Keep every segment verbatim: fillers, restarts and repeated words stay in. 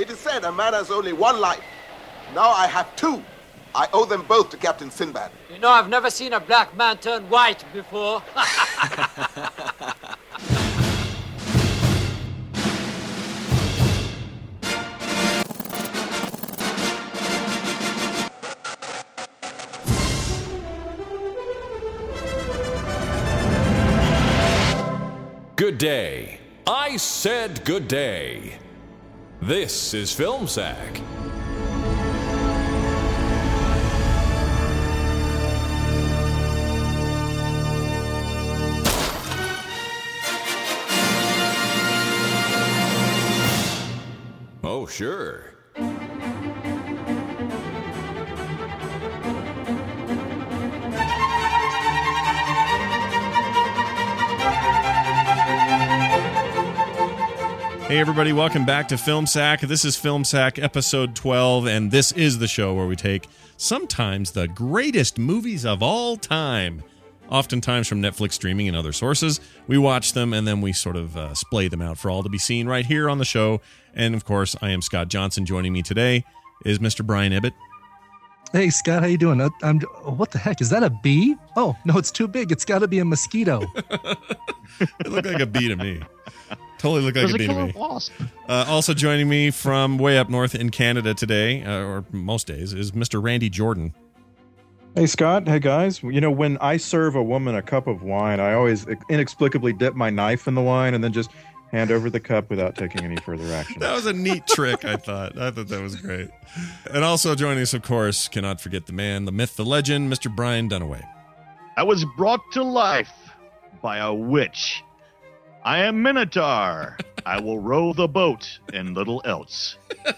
It is said a man has only one life. Now I have two. I owe them both to Captain Sinbad. You know, I've never seen a black man turn white before. Good day. I said good day. This is Film Sack. Oh, sure. Hey everybody, welcome back to Film Sack. This is Film Sack episode twelve, and this is the show where we take sometimes the greatest movies of all time, oftentimes from Netflix streaming and other sources. We watch them and then we sort of uh, splay them out for all to be seen right here on the show. And of course, I am Scott Johnson. Joining me today is Mister Brian Ibbett. Hey Scott, how you doing? Uh, I'm. What the heck is that? A bee? Oh no, it's too big. It's got to be a mosquito. It looked like a bee to me. Totally look like a bee to me. Wasp. Uh, also joining me from way up north in Canada today, uh, or most days, is Mister Randy Jordan. Hey, Scott. Hey, guys. You know, when I serve a woman a cup of wine, I always inexplicably dip my knife in the wine and then just hand over the cup without taking any further action. That was a neat trick, I thought. I thought that was great. And also joining us, of course, cannot forget the man, the myth, the legend, Mister Brian Dunaway. I was brought to life by a witch. I am Minotaur. I will row the boat and little else.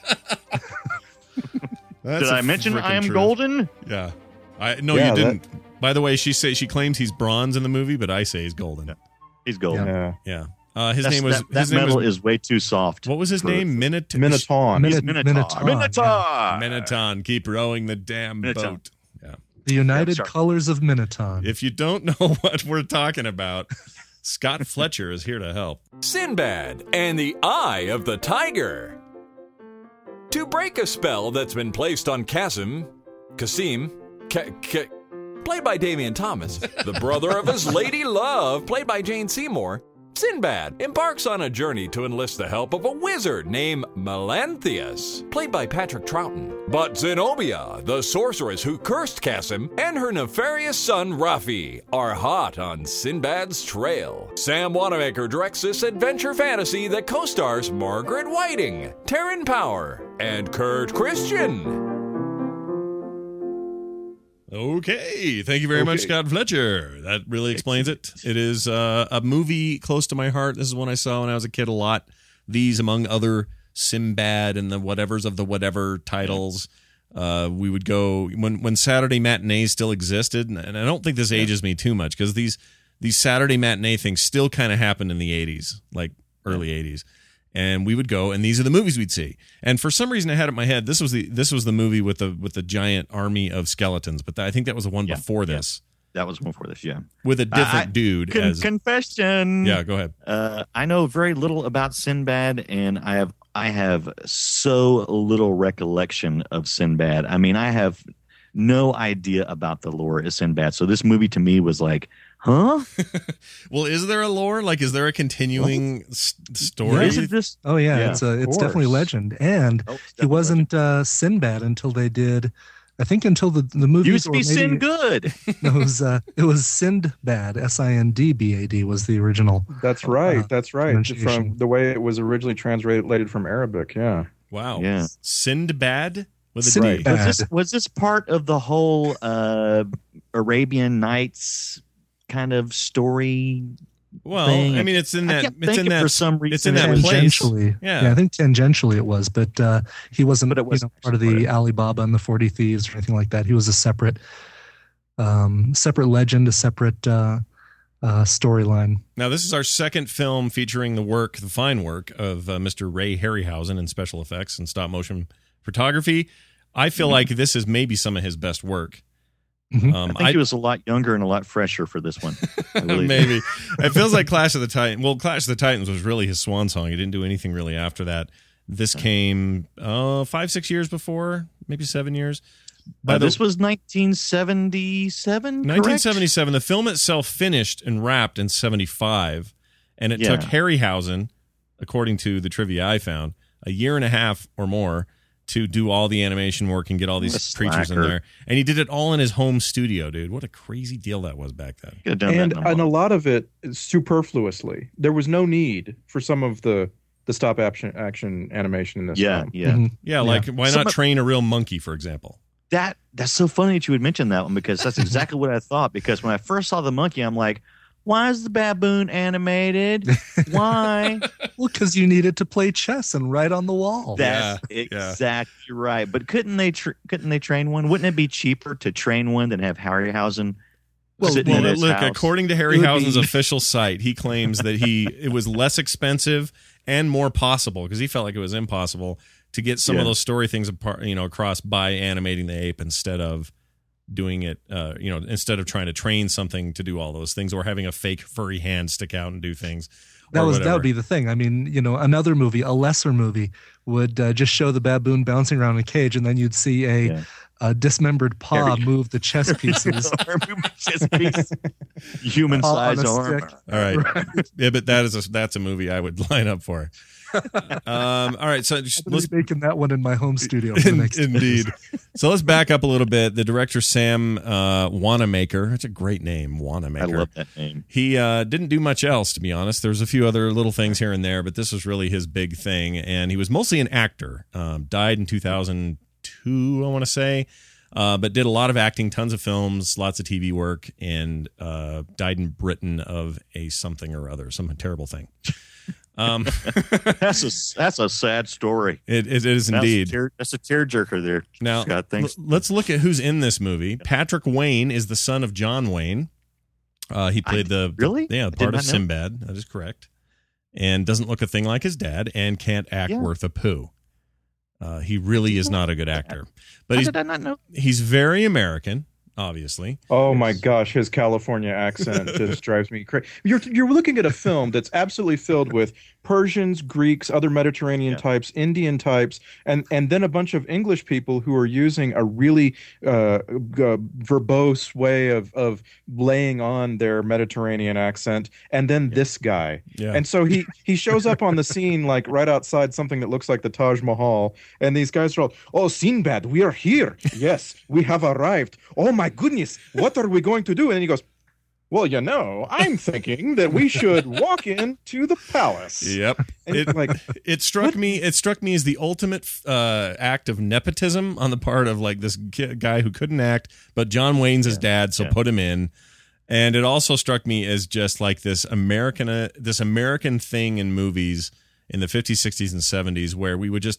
Did I mention I am truth. golden? Yeah. I No, yeah, you didn't. That... By the way, she say she claims he's bronze in the movie, but I say he's golden. He's golden. Yeah. Yeah. Uh, his That's, name was... That, that his name metal was, is way too soft. What was his for, name? Minot- Minotaur. He's Minot- Minotaur. Minotaur, Minotaur. yeah. Minotaur. Keep rowing the damn Minotaur. boat. Yeah. The United Yeah, sorry. Colors of Minotaur. If you don't know what we're talking about, Scott Fletcher is here to help. Sinbad and the Eye of the Tiger. To break a spell that's been placed on Kasim, Kasim, Ka- Ka- played by Damian Thomas, the brother of his lady love, played by Jane Seymour, Sinbad embarks on a journey to enlist the help of a wizard named Melanthius, played by Patrick Troughton. But Zenobia, the sorceress who cursed Kasim, and her nefarious son Rafi are hot on Sinbad's trail. Sam Wanamaker directs this adventure fantasy that co-stars Margaret Whiting, Taryn Power, and Kurt Christian. Okay, thank you very Okay. much, Scott Fletcher. That really explains it. It is uh, a movie close to my heart. This is one I saw when I was a kid a lot. These, among other Sinbad and the whatevers of the whatever titles. Uh, we would go when when Saturday matinees still existed, and I don't think this ages me too much because these these Saturday matinee things still kind of happened in the eighties, like early eighties. And we would go, and these are the movies we'd see. And for some reason, I had it in my head. This was the this was the movie with the with the giant army of skeletons. But I think that was the one Yeah, before yeah. this, That was before this, yeah. with a different I- dude. Con- as confession. yeah, go ahead. Uh, I know very little about Sinbad, and I have I have so little recollection of Sinbad. I mean, I have no idea about the lore of Sinbad. So this movie to me was like, huh? Well, is there a lore? Like, is there a continuing s- story? Is it this? Oh yeah, Yeah, it's a, of it's definitely course. legend. And Oh, it's he definitely wasn't uh, Sinbad until they did. I think until the the movie Used to be Sin Good. No, it was uh, it was Sindbad. S I N D B A D was the original. That's right. Uh, That's right. pronunciation. From the way it was originally translated from Arabic. Yeah. Wow. Yeah. Sindbad with a D. Sindbad. Was this was this part of the whole uh, Arabian Nights kind of story? Well, thing? I mean, it's in I that. kept It's in thinking that. for some reason it's in it that was- place. Tangentially, Yeah. I think tangentially it was, but uh, he wasn't But it you wasn't know, part of the Alibaba and the Forty Thieves or anything like that. He was a separate, um, separate legend, a separate uh, uh, storyline. Now, this is our second film featuring the work, the fine work of uh, Mister Ray Harryhausen in special effects and stop motion photography. I feel Mhm. like this is maybe some of his best work. Mhm. Um, I think he was a lot younger and a lot fresher for this one. I really do. maybe it feels like Clash of the Titans. Well, Clash of the Titans was really his swan song. He didn't do anything really after that. This came uh, five, six years before, maybe seven years. By Uh, the- this was nineteen seventy-seven, correct? nineteen seventy-seven. The film itself finished and wrapped in seventy-five, and it Yeah. took Harryhausen, according to the trivia I found, a year and a half or more to do all the animation work and get all What these a creatures in slacker. there. And he did it all in his home studio, dude. What a crazy deal that was back then. Could have done And that in a and a month. lot of it superfluously. There was no need for some of the the stop action action animation in this Yeah, film. yeah. Mhm. Yeah, like why Some not of- train a real monkey, for example? That that's so funny that you would mention that one because that's exactly what I thought. Because when I first saw the monkey, I'm like, why is the baboon animated? Why? Well, because you needed to play chess and write on the wall. That's yeah. exactly right. But couldn't they tr- couldn't they train one? Wouldn't it be cheaper to train one than have Harryhausen Well, sitting Well, in his look, house? according to It would Harryhausen's be- official site, he claims that he it was less expensive and more possible because he felt like it was impossible to get some Yeah. of those story things apart, you know, across by animating the ape instead of doing it, uh, you know, instead of trying to train something to do all those things or having a fake furry hand stick out and do things. That or was that whatever. would be the thing. I mean, you know, another movie, a lesser movie, would uh, just show the baboon bouncing around in a cage, and then you'd see a, Yeah. a dismembered paw Harry- move the chess pieces. Human Paw on size a arm. stick. All right. Yeah, but that is a, that's a movie I would line up for. Um, all right, so just, I'm gonna let's be making that one in my home studio for the In- next Indeed. So let's back up a little bit. The director, Sam uh, Wanamaker, that's a great name, I Wanamaker. love that name. He uh, didn't do much else, to be honest. There's a few other little things here and there, but this was really his big thing. And he was mostly an actor. Um, died in two thousand two, I want to say, uh, but did a lot of acting, tons of films, lots of T V work, and uh, died in Britain of a something or other, some terrible thing. Um, That's a that's a sad story. it, it is That's indeed. a tear, that's a tearjerker there. Now, Scott, thanks. l- let's look at who's in this movie. Patrick Wayne is the son of John Wayne. Uh, he played the really? yeah I the did part not of know. Sinbad. That is correct, and doesn't look a thing like his dad, and can't act Yeah. worth a poo. Uh, he really is not a good actor, but How he's did I not know? he's very American, obviously. Oh my gosh, his California accent just drives me crazy. You're you're looking at a film that's absolutely filled with Persians, Greeks, other Mediterranean Yeah. types, Indian types, and and then a bunch of English people who are using a really uh, g- verbose way of of laying on their Mediterranean accent, and then this guy. Yeah, And so he he shows up on the scene like right outside something that looks like the Taj Mahal, and these guys are all, "Oh, Sinbad, we are here. Yes, we have arrived. Oh my goodness, what are we going to do?" And he goes, "Well, you know, I'm thinking that we should walk into the palace." yep. And It, like, it struck me. It struck me as the ultimate uh, act of nepotism on the part of like this ki- guy who couldn't act, but John Wayne's his dad, so Yeah. put him in. And it also struck me as just like this American, uh, this American thing in movies in the fifties, sixties, and seventies, where we would just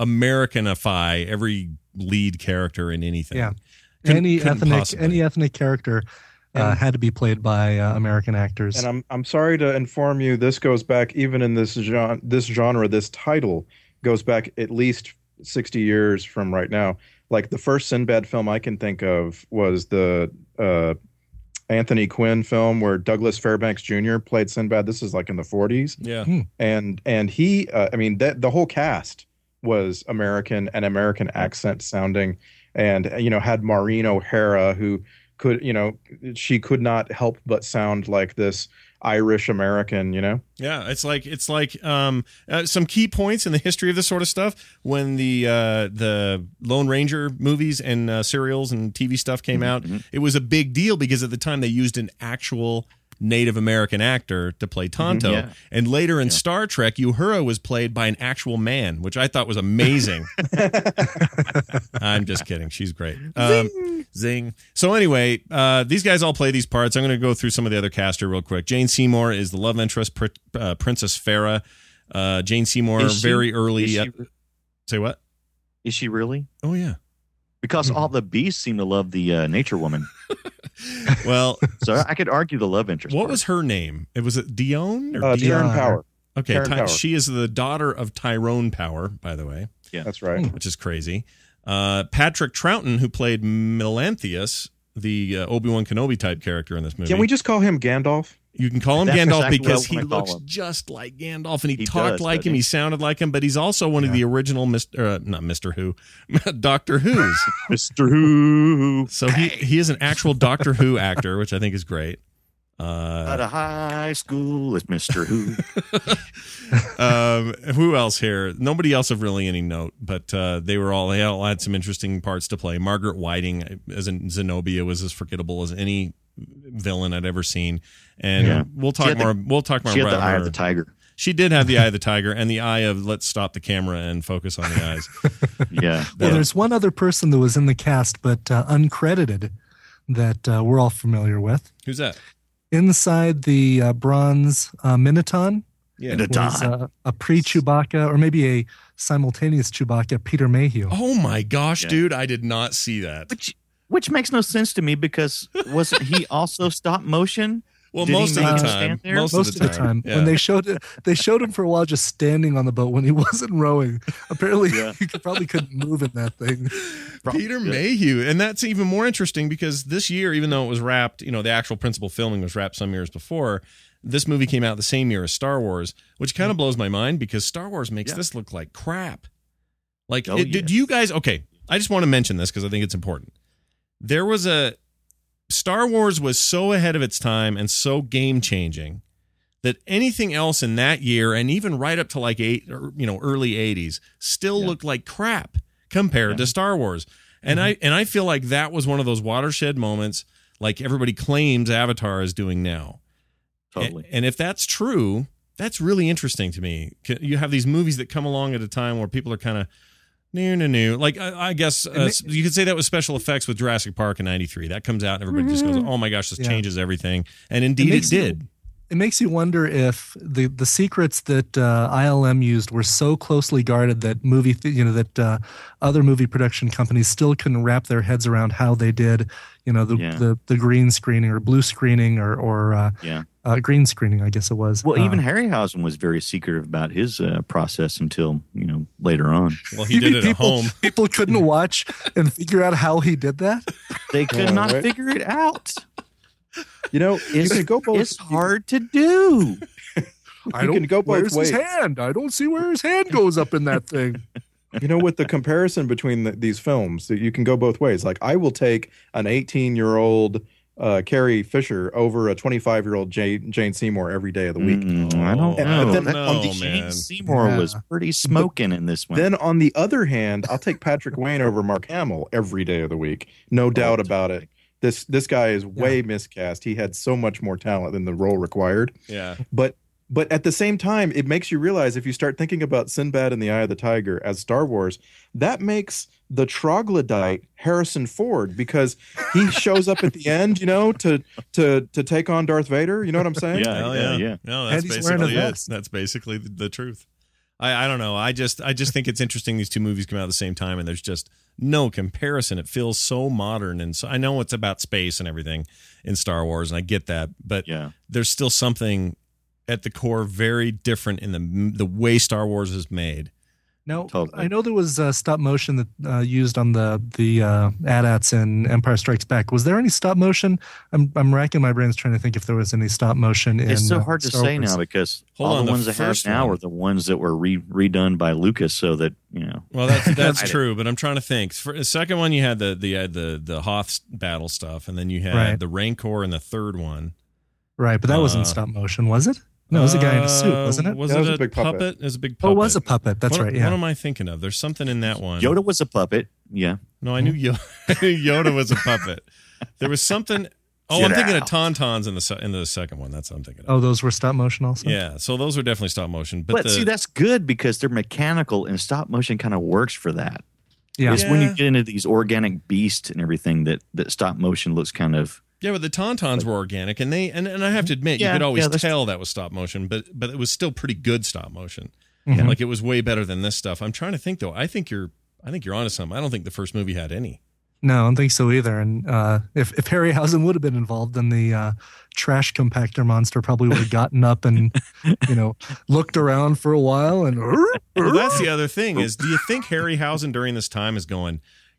Americanify every lead character in anything. Yeah. Couldn't- any couldn't ethnic possibly. any ethnic character uh, And- had to be played by uh, American actors. and I'm I'm sorry to inform you, this goes back even in this genre, this genre, this title goes back at least sixty years from right now. Like the first Sinbad film I can think of was the uh, Anthony Quinn film where Douglas Fairbanks Junior played Sinbad. This is like in the forties, Yeah. and and he, uh, I mean, that the whole cast was American and American accent sounding, and you know had Maureen O'Hara who could, you know, she could not help but sound like this Irish American, you know. Yeah, it's like it's like um, uh, some key points in the history of this sort of stuff. When the uh, the Lone Ranger movies and uh, serials and T V stuff came out, it was a big deal because at the time they used an actual Native American actor to play Tonto, Yeah. and later in Star Trek, Uhura was played by an actual man, which I thought was amazing. I'm just kidding; she's great. Um, Zing. So anyway, uh, these guys all play these parts. I'm going to go through some of the other cast here real quick. Jane Seymour is the love interest, Pr- uh, Princess Farah. Uh, Jane Seymour, Is she- very early. Is she, uh, say what? is she really? Oh yeah. Because all the beasts seem to love the uh, nature woman. Well, So I could argue the love interest. what part. was her name? It was it Dione or Uh, Dion? Taryn Power. Okay, Taryn Ty- Power. she is the daughter of Tyrone Power, by the way, That's right. which is crazy. Uh, Patrick Troughton, who played Melanthius, the uh, Obi-Wan Kenobi type character in this movie. Can we just call him Gandalf? You can call him That's Gandalf exactly because what I he wanna call looks him. just like Gandalf, and he, He talked does, like doesn't him. he? He sounded like him, but he's also one of the original Mister Uh, not Mister Who, Doctor Who's. Mister Who. So he he is an actual Doctor Who actor, which I think is great. Uh, At a high school is Mister Who. um, who else here? Nobody else of really any note, but uh, they were all they all had some interesting parts to play. Margaret Whiting as in Zenobia was as forgettable as any villain I'd ever seen, and Yeah. we'll She talk had the- more. we'll talk more She had about the eye her. of the tiger. She did have the eye of the tiger and the eye of let's stop the camera and focus on the eyes. Yeah. Well, Yeah. there's one other person that was in the cast, but uh, uncredited, that uh, we're all familiar with. Who's that? Inside the uh, bronze uh, Minotaur Yeah. was uh, a pre-Chewbacca, or maybe a simultaneous Chewbacca, Peter Mayhew. Oh my gosh, Yeah. dude! I did not see that. Which which makes no sense to me because wasn't he also stop motion? Well, Did he most of make the him time, stand there? most, Most of the time, yeah. when they showed they showed him for a while just standing on the boat when he wasn't rowing. Apparently, Yeah. he could, probably couldn't move in that thing. Peter Yeah. Mayhew, and that's even more interesting because this year, even though it was wrapped, you know, the actual principal filming was wrapped some years before. This movie came out the same year as Star Wars, which kind of blows my mind because Star Wars makes Yeah. this look like crap. Like, Oh, it, did yes. you guys? Okay, I just want to mention this because I think it's important. There was a Star Wars was so ahead of its time and so game changing that anything else in that year and even right up to like eight or you know early eighties still Yeah. looked like crap compared Yeah. to Star Wars. And I and I feel like that was one of those watershed moments like everybody claims Avatar is doing now. Totally. And, and if that's true, that's really interesting to me. C- You have these movies that come along at a time where people are kind of new, new, new. Like I, I guess uh, you could say that was special effects with Jurassic Park in ninety-three. That comes out and everybody just goes, "Oh my gosh, this Yeah. changes everything." And indeed, it, makes you- did. It makes you wonder if the, the secrets that uh, I L M used were so closely guarded that movie, th- you know, that uh, other movie production companies still couldn't wrap their heads around how they did, you know, the Yeah. the, the green screening or blue screening or or uh, Yeah. uh, green screening, I guess it was. Well, Uh, even Harryhausen was very secretive about his uh, process until you know later on. Well, he you did mean it at people, home. People couldn't watch and figure out how he did that. They could Yeah, not right. figure it out. You know, you It's, can go both. it's hard to do. I You don't can go both where's ways. his hand? I don't see where his hand goes up in that thing. You know, with the comparison between the, these films, that you can go both ways. Like, I will take an eighteen-year-old uh, Carrie Fisher over a twenty-five-year-old Jane, Jane Seymour every day of the week. Mm, I don't And- know. but then That- no, Jane man. Seymour Yeah. was pretty smoking in this one. Then, on the other hand, I'll take Patrick Wayne over Mark Hamill every day of the week. No doubt about it. This this guy is way miscast. He had so much more talent than the role required. Yeah. But but at the same time, it makes you realize if you start thinking about Sinbad and the Eye of the Tiger as Star Wars, that makes the troglodyte Harrison Ford because he shows up at the end, you know, to to to take on Darth Vader. You know what I'm saying? Yeah. Hell yeah. yeah. No, that's And he's wearing a basically it. vest. That's basically the, the truth. I, I don't know. I just I just think it's interesting these two movies come out at the same time and there's just no comparison. It feels so modern and so I know it's about space and everything in Star Wars and I get that, but Yeah. there's still something at the core very different in the the way Star Wars is made. No, Totally. I know there was uh, stop motion that uh, used on the the uh, A T A Ts in Empire Strikes Back. Was there any stop motion? I'm I'm racking my brains trying to think if there was any stop motion. In, It's so uh, hard to Star say Wars. now because Hold all on, the the ones they have first now one- are the ones that were re- redone by Lucas, so that you know. Well, that's that's I- true, but I'm trying to think. For the second one, you had the the uh, the the Hoth battle stuff, and then you had Right. the Rancor in the third one. Right, but that Uh, wasn't stop motion, was it? No, it was a guy in a suit, Uh, wasn't it? Was That it was a, a big puppet? puppet. It was a big Oh, puppet. it was a puppet. That's what, right. Yeah. What am I thinking of? There's something in that one. Yoda was a puppet. Yeah. No, I knew Yoda, Yoda was a puppet. There was something. Oh, Get I'm thinking out. of Tauntauns in the se- in the second one. That's what I'm thinking of. Oh, those were stop motion also. Yeah, so those were definitely stop motion. But, But, the, see, that's good because they're mechanical and stop motion kind of works for that. yeah. It's when Yeah. you get into these organic beasts and everything that, that stop motion looks kind of. yeah, but the Tauntauns were organic, and they and, and I have to admit, Yeah, you could always yeah, that's- tell that was stop motion, but but it was still pretty good stop motion. Mhm. Like it was way better than this stuff. I'm trying to think though. I think you're I think you're onto something. I don't think the first movie had any. No, I don't think so either. And uh, if if Harryhausen would have been involved, then the uh, trash compactor monster probably would have gotten up and you know looked around for a while and. Well, that's the other thing is, do you think Harryhausen during this time is going,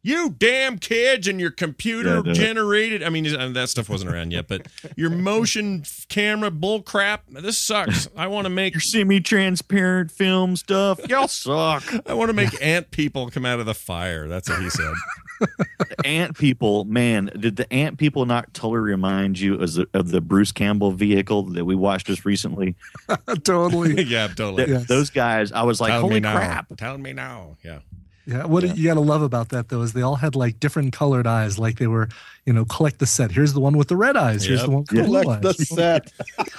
You damn kids and your computer Yeah, generated. I mean, that stuff wasn't around yet, but your motion camera bull crap. This sucks. I want to make Your semi-transparent film stuff. Y'all suck. I want to make ant people come out of the fire. That's what he said. The ant people, man, did the ant people not totally remind you of the, of the Bruce Campbell vehicle that we watched just recently? Totally. Yeah, totally. Th- Yes. Those guys, I was like, Tell holy me now. crap. Tell me now. Yeah. Yeah, what Yeah. you got to love about that though is they all had like different colored eyes, like they were, you know, collect the set. Here's the one with the red eyes. Here's Yep. the one with the blue Collect eyes. the set.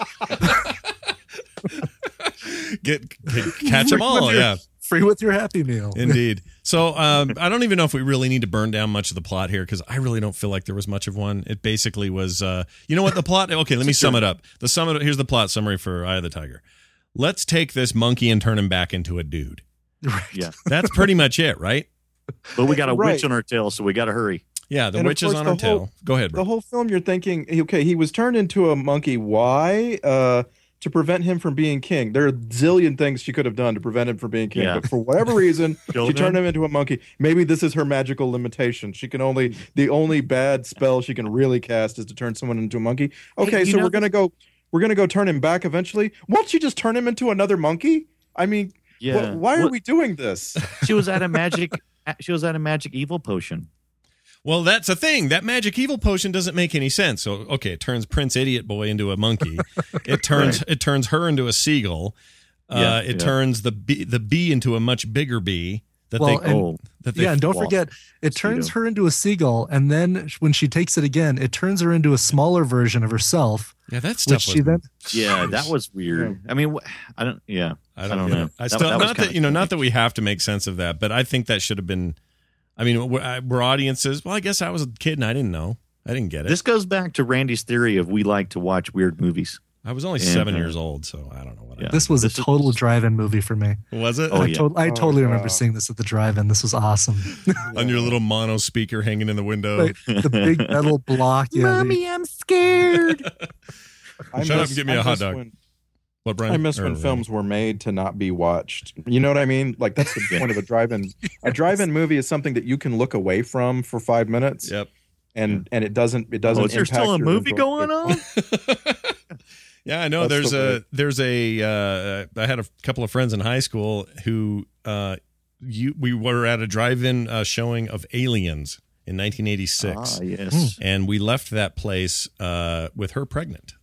Get, get catch them all. With your- Yeah. Free with your Happy Meal. Indeed. So um, I don't even know if we really need to burn down much of the plot here because I really don't feel like there was much of one. It basically was, uh, you know what, the plot. Okay, let me sum it up. The sum it, here's the plot summary for Eye of the Tiger. Let's take this monkey and turn him back into a dude. Right. Yeah. That's pretty much it, right? But we got a Right. witch on our tail, so we got to hurry. Yeah, the And of witch is course on the her tail. whole- Go ahead, The bro. whole film, you're thinking, okay, he was turned into a monkey. Why? Uh, to prevent him from being king. There are a zillion things she could have done to prevent him from being king, Yeah. but for whatever reason, Killed she turned him. him into a monkey. Maybe this is her magical limitation. She can only the only bad spell she can really cast is to turn someone into a monkey. Okay, you so know we're gonna go. We're gonna go turn him back eventually. Won't she just turn him into another monkey? I mean, Yeah. wh- why are What- we doing this? She was at a magic. She was at a magic evil potion. Well, that's a thing. That magic evil potion doesn't make any sense. So, okay, it turns Prince Idiot Boy into a monkey. It turns it turns her into a seagull. Uh, Yeah, it yeah. turns the bee, the bee into a much bigger bee. That Well, they and- Oh, that they Yeah, and don't Well, forget, it turns mosquito. her into a seagull, and then when she takes it again, it turns her into a smaller version of herself, yeah, that which stuff. she was, then yeah, that was weird. I mean, wh- I don't. Yeah, I don't, I don't get know. it. I That- still that was not kinda that you know not strange. that we have to make sense of that, but I think that should have been. I mean, we're, I- we're audiences. Well, I guess I was a kid and I didn't know. I didn't get it. This goes back to Randy's theory of we like to watch weird movies. I was only and, seven uh, years old, so I don't know what. Yeah. this was This a is- total drive-in movie for me. I, was it Oh, I, yeah. to- I totally Oh, remember wow. seeing this at the drive-in. This was awesome. on your little mono speaker hanging in the window? Like, the big metal block. Yeah, the- I'm scared. I Shut up miss- and get me I a hot miss dog. when- What, Brian? I miss Or- when films were made to not be watched. You know what I mean? Like that's the point of a drive-in. A drive-in movie is something that you can look away from for five minutes, Yep. and and it doesn't it doesn't. Oh, is there impact still a your movie enjoyment. going on? Yeah, I know. That's There's the a way. there's a. Uh, I had a couple of friends in high school who uh, you we were at a drive-in uh, showing of Aliens in nineteen eighty-six, Ah, yes. and we left that place uh, with her pregnant.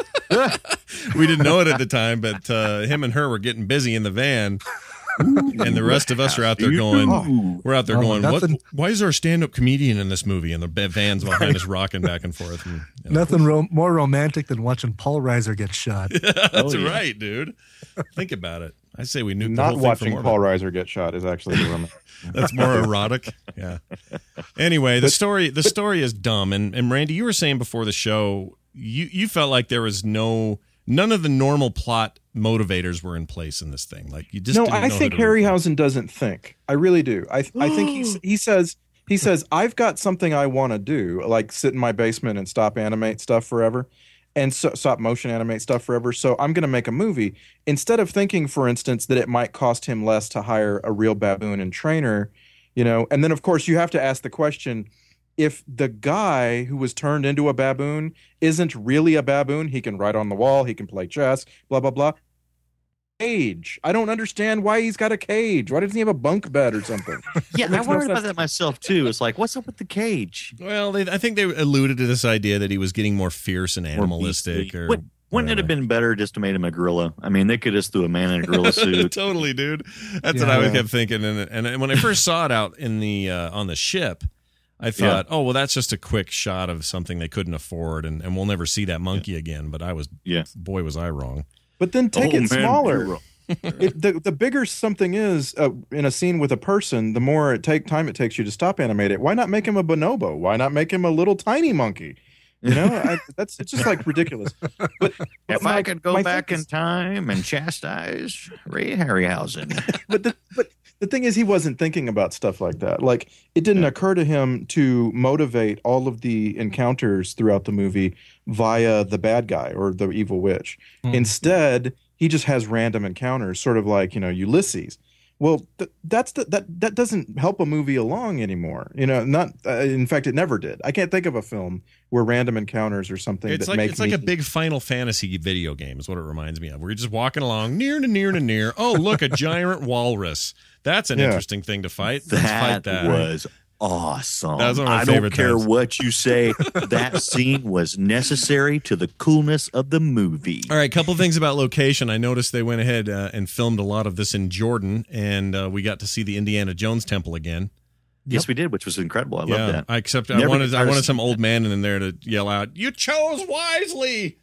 We didn't know it at the time, but uh, him and her were getting busy in the van, and the rest of us are out there going. We're out there Oh, going. What? nothing- Why is there a stand-up comedian in this movie? And the ba- van's behind us rocking back and forth. And, you know. Nothing ro- more romantic than watching Paul Reiser get shot. That's Oh, yeah. right, dude. Think about it. I say we knew the Not whole thing for watching more. Paul Reiser get shot is actually the roman. That's more erotic. Yeah. Anyway, the story the story is dumb. And and Randy, you were saying before the show, you you felt like there was no none of the normal plot motivators were in place in this thing. Like you just No, didn't I know think who to root for. Harryhausen doesn't think. I really do. I I think he he says he says I've got something I want to do, like sit in my basement and stop animate stuff forever, and so, stop motion animate stuff forever. So I'm going to make a movie instead of thinking, for instance, that it might cost him less to hire a real baboon and trainer, you know. And then of course you have to ask the question: if the guy who was turned into a baboon isn't really a baboon, he can write on the wall, he can play chess, blah blah blah. Cage. I don't understand why he's got a cage. Why doesn't he have a bunk bed or something? Yeah, I makes no wondered about sense. that myself too. It's like, what's up with the cage? Well, they, I think they alluded to this idea that he was getting more fierce and Or animalistic. beastly. Or Wouldn't- Wouldn't it have been better just to made him a gorilla? I mean, they could just threw a man in a gorilla suit. Totally, dude. That's Yeah. what I was kept thinking. And, and when I first saw it out in the uh, on the ship, I thought, oh well, that's just a quick shot of something they couldn't afford, and, and we'll never see that monkey again. But I was, Yeah. boy, was I wrong. But then take Oh, it man, smaller. gorilla. It, the the bigger something is uh, in a scene with a person, the more it take time it takes you to stop animate it. Why not make him a bonobo? Why not make him a little tiny monkey? You know, I, that's it's just like ridiculous. But, but If my- I could go my back thing in is- time and chastise Ray Harryhausen. but the, but the thing is, he wasn't thinking about stuff like that. Like, it didn't occur to him to motivate all of the encounters throughout the movie via the bad guy or the evil witch. Hmm. Instead, he just has random encounters, sort of like, you know, Ulysses. Well, th- that's the, that that doesn't help a movie along anymore. You know, not uh, in fact, it never did. I can't think of a film where random encounters or something It's that like make it's like me, a big Final Fantasy video game is what it reminds me of. We're just walking along near to near to near. Oh, look, a giant walrus. That's an Yeah. interesting thing to fight. Let's That, fight that. was awesome. That was one of my I favorite don't care times. what you say. That scene was necessary to the coolness of the movie. All right, couple things about location. I noticed they went ahead uh, and filmed a lot of this in Jordan, and uh, we got to see the Indiana Jones temple again. Yes, we did, which was incredible. I yeah, love that. I except I Never wanted get I tired of wanted some seeing old that. man in there to yell out, "You chose wisely."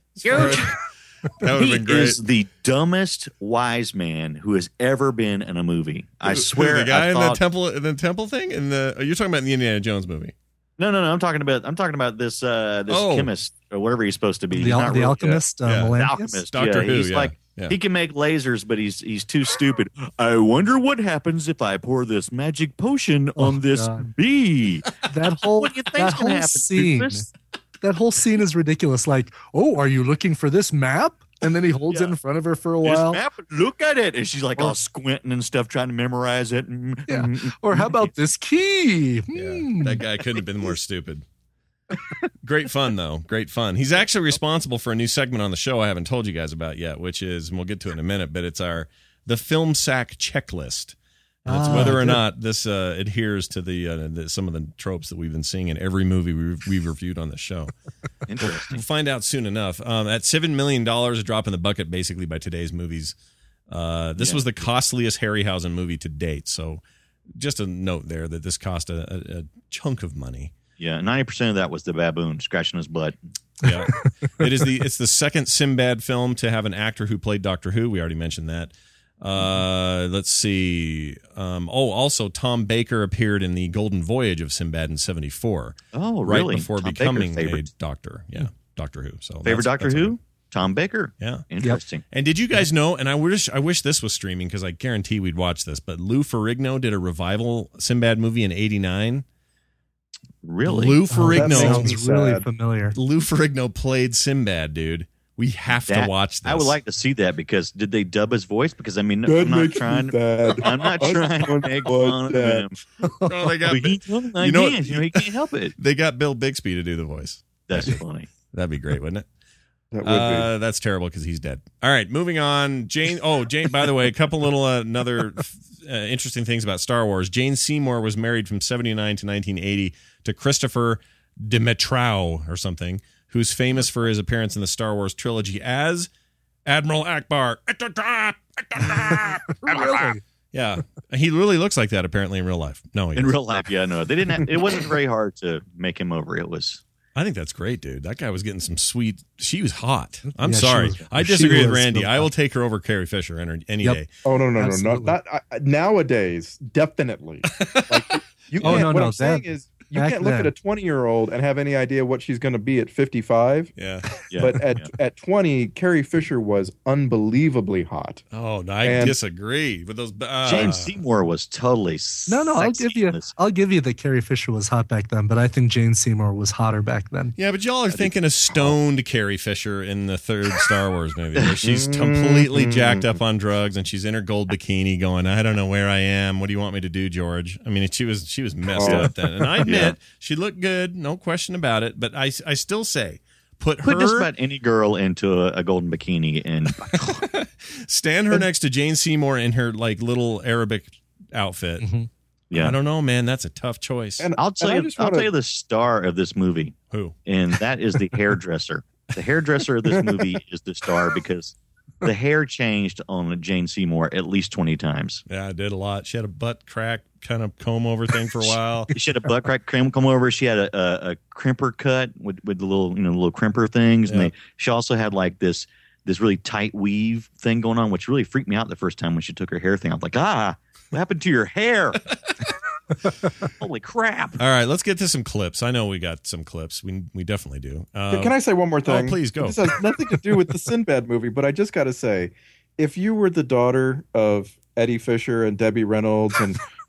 That would have He been great. is the dumbest wise man who has ever been in a movie. I Who- swear. the guy I in thought, the temple, the temple thing, in the oh, you're talking about the Indiana Jones movie. No, no, no. I'm talking about. I'm talking about this. Uh, this Oh. chemist or whatever he's supposed to be. The, He's al- not the really- alchemist, uh, Yeah. The Melantius? alchemist. Doctor yeah, Who, He's yeah, like yeah. he can make lasers, but he's he's too stupid. I wonder what happens if I pour this magic potion Oh, on this God. bee. That whole What do you that think's whole gonna happen? scene, Rufus? that whole scene is ridiculous. Like, oh, are you looking for this map? And then he holds Yeah. it in front of her for a This while. map, look at it, and she's like Or- all squinting and stuff, trying to memorize it. Mm, Yeah. mm, Or how about this key? Yeah, Hmm. that guy couldn't have been more stupid. Great fun, though. Great fun. He's actually responsible for a new segment on the show I haven't told you guys about yet, which is, and we'll get to it in a minute, but it's our the film sack checklist. And it's Ah, whether or good. not this uh, adheres to the, uh, the some of the tropes that we've been seeing in every movie we've, we've reviewed on the show. Interesting. We'll find out soon enough. Um, at seven million dollars, a drop in the bucket, basically, by today's movies. Uh, this Yeah. was the costliest Harryhausen movie to date. So, just a note there that this cost a, a, a chunk of money. Yeah, ninety percent of that was the baboon scratching his butt. Yeah, it is the it's the second Sinbad film to have an actor who played Doctor Who. We already mentioned that. Uh, let's see. Um, oh, also Tom Baker appeared in the Golden Voyage of Sinbad in seventy-four. Oh, right really? before Tom becoming Baker's a favorite. doctor. Yeah, Doctor Who. So Favorite that's- Doctor that's Who? okay. Tom Baker. Yeah. Interesting. And did you guys know? And I wish I wish this was streaming because I guarantee we'd watch this. But Lou Ferrigno did a revival Sinbad movie in eighty-nine. Really? Lou Oh, that Ferrigno. sounds me really sad. familiar. Lou Ferrigno played Sinbad, dude. We have That- to watch this. I would like to see that because did they dub his voice? Because I mean, That I'm not makes me trying. sad. I'm not I trying to don't make want fun of that. him. Oh, they got But he, I you know- can't, you know, he can't help it. they got Bill Bixby to do the voice. That's funny. That'd be great, wouldn't it? That would Uh, that's terrible because he's dead. All right, moving on. Jane. Oh, Jane. By the way, a couple little uh, another uh, interesting things about Star Wars. Jane Seymour was married from seventy-nine to nineteen eighty to Christopher Dimitrov or something, who's famous for his appearance in the Star Wars trilogy as Admiral Akbar. Really? Yeah, he really looks like that apparently in real life. No, he In doesn't. real life, yeah, no, they didn't. Have, it wasn't very hard to make him over. It was. I think that's great, dude. That guy was getting some sweet. She was hot. I'm Yeah, she sorry. was- I she disagree with was Randy. so I will hot. take her over Carrie Fisher any, any Yep. day. be. Oh no no no no Absolutely. not I, nowadays. Definitely. Like, you Oh, can't, no, what no, I'm saying that- is you back can't look then. at a twenty year old and have any idea what she's going to be at fifty-five. Yeah. Yeah, But at yeah. at twenty, Carrie Fisher was unbelievably hot. Oh, no, I And- disagree with those. Uh, James Seymour was totally. No, no, I'll sexy give you in this. I'll give you that Carrie Fisher was hot back then, but I think Jane Seymour was hotter back then. Yeah, but y'all are thinking of stoned Carrie Fisher in the third Star Wars movie, where she's completely jacked up on drugs and she's in her gold bikini, going, "I don't know where I am. What do you want me to do, George?" I mean, she was she was messed Oh. up then, and I admit Yeah. she looked good, no question about it. But I I still say, put Put just her, about any girl into a, a golden bikini, and stand her next to Jane Seymour in her like little Arabic outfit. Mhm. yeah, I don't know, man. That's a tough choice. And I'll tell and I you. just I'll wanna- tell you the star of this movie, Who? and that is the hairdresser. The hairdresser of this movie is the star because the hair changed on Jane Seymour at least twenty times. Yeah, I did a lot. She had a butt crack kind of comb over thing for a while. She had a butt crack cream come over. She had a, a, a crimper cut with, with the little, you know, little crimper things. And Yeah. they, she also had like this, this really tight weave thing going on, which really freaked me out the first time when she took her hair thing. I was like, ah, what happened to your hair? Holy crap. All right, let's get to some clips. I know we got some clips. We we definitely do. Um, Can I say one more thing? Oh, please go. This has nothing to do with the Sinbad movie, but I just got to say, if you were the daughter of Eddie Fisher and Debbie Reynolds and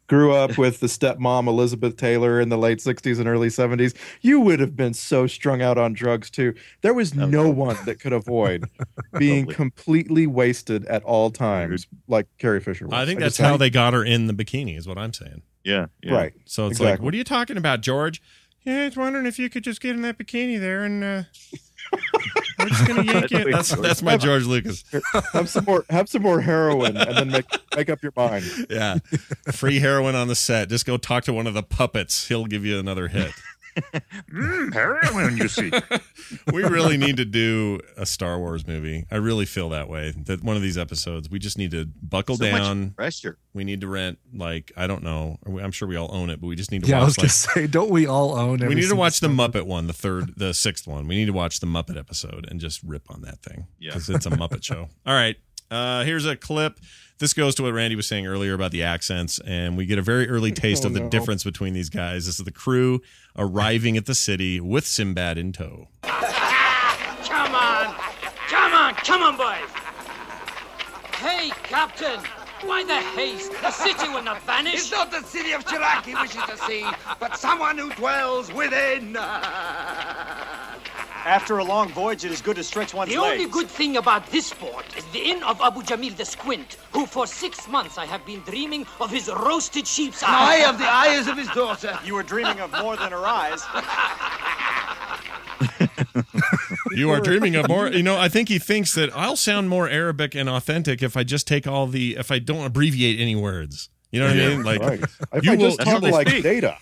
grew up with the stepmom Elizabeth Taylor in the late sixties and early seventies, you would have been so strung out on drugs too. There was no one that could avoid being Totally. completely wasted at all times, like Carrie Fisher was. I think I that's just- how they got her in the bikini, is what I'm saying. Yeah, yeah. Right. So it's like, Exactly. what are you talking about, George? Yeah, I was wondering if you could just get in that bikini there and uh, we're just gonna yank it. That's that's my George Lucas. have some more have some more heroin and then make make up your mind. Yeah, free heroin on the set. Just go talk to one of the puppets. He'll give you another hit. Mm, heroin, you see. We really need to do a Star Wars movie. I really feel that way. That one of these episodes, we just need to buckle So down. much pressure. We need to rent, like, I don't know. I'm sure we all own it, but we just need to Yeah, I was watch. Like, gonna say, don't we all own? we every need to single watch the Star Muppet one, the third, the sixth one. We need to watch the Muppet episode and just rip on that thing Yeah. because it's a Muppet show. All right, uh, here's a clip. This goes to what Randy was saying earlier about the accents, and we get a very early taste Oh, of the no. difference between these guys. This is the crew arriving at the city with Sinbad in tow. Come on! Come on! Come on, boys! Hey, Captain! Why the haste? The city will not vanish. It's not the city of Chirac he wishes to see, but someone who dwells within. After a long voyage, it is good to stretch one's The legs. only good thing about this port is the inn of Abu Jamil the Squint, who for six months I have been dreaming of his roasted sheep's I eye. of the eyes of his daughter. You were dreaming of more than her eyes. You are dreaming of more. You know, I think he thinks that I'll sound more Arabic and authentic if I just take all the, if I don't abbreviate any words. You know what I mean? Like, Right. If you I will- just you talk will like speak. data.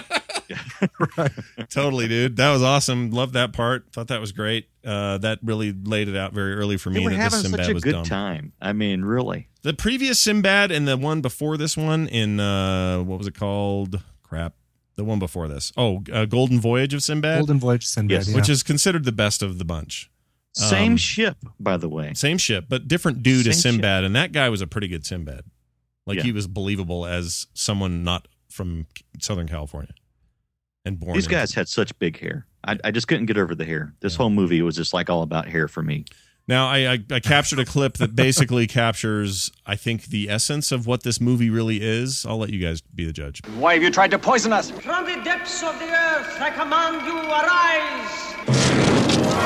Totally, dude. That was awesome. Loved that part. Thought that was great. Uh, that really laid it out very early for They me were that having this Sinbad such a was good dumb. time. I mean, really. The previous Sinbad and the one before this one in uh, what was it called? Crap. The one before this. Oh, uh, Golden Voyage of Sinbad, Golden Voyage Sinbad, Yes. yeah. which is considered the best of the bunch. Same Um, ship, by the way. Same ship, but different dude as Same Sinbad, and that guy was a pretty good Sinbad. Like Yeah. he was believable as someone not from Southern California and born. These in- guys had such big hair. I, I just couldn't get over the hair. This whole movie was just like all about hair for me. Now, I, I, I captured a clip that basically captures, I think, the essence of what this movie really is. I'll let you guys be the judge. Why have you tried to poison us? From the depths of the earth, I command you, arise!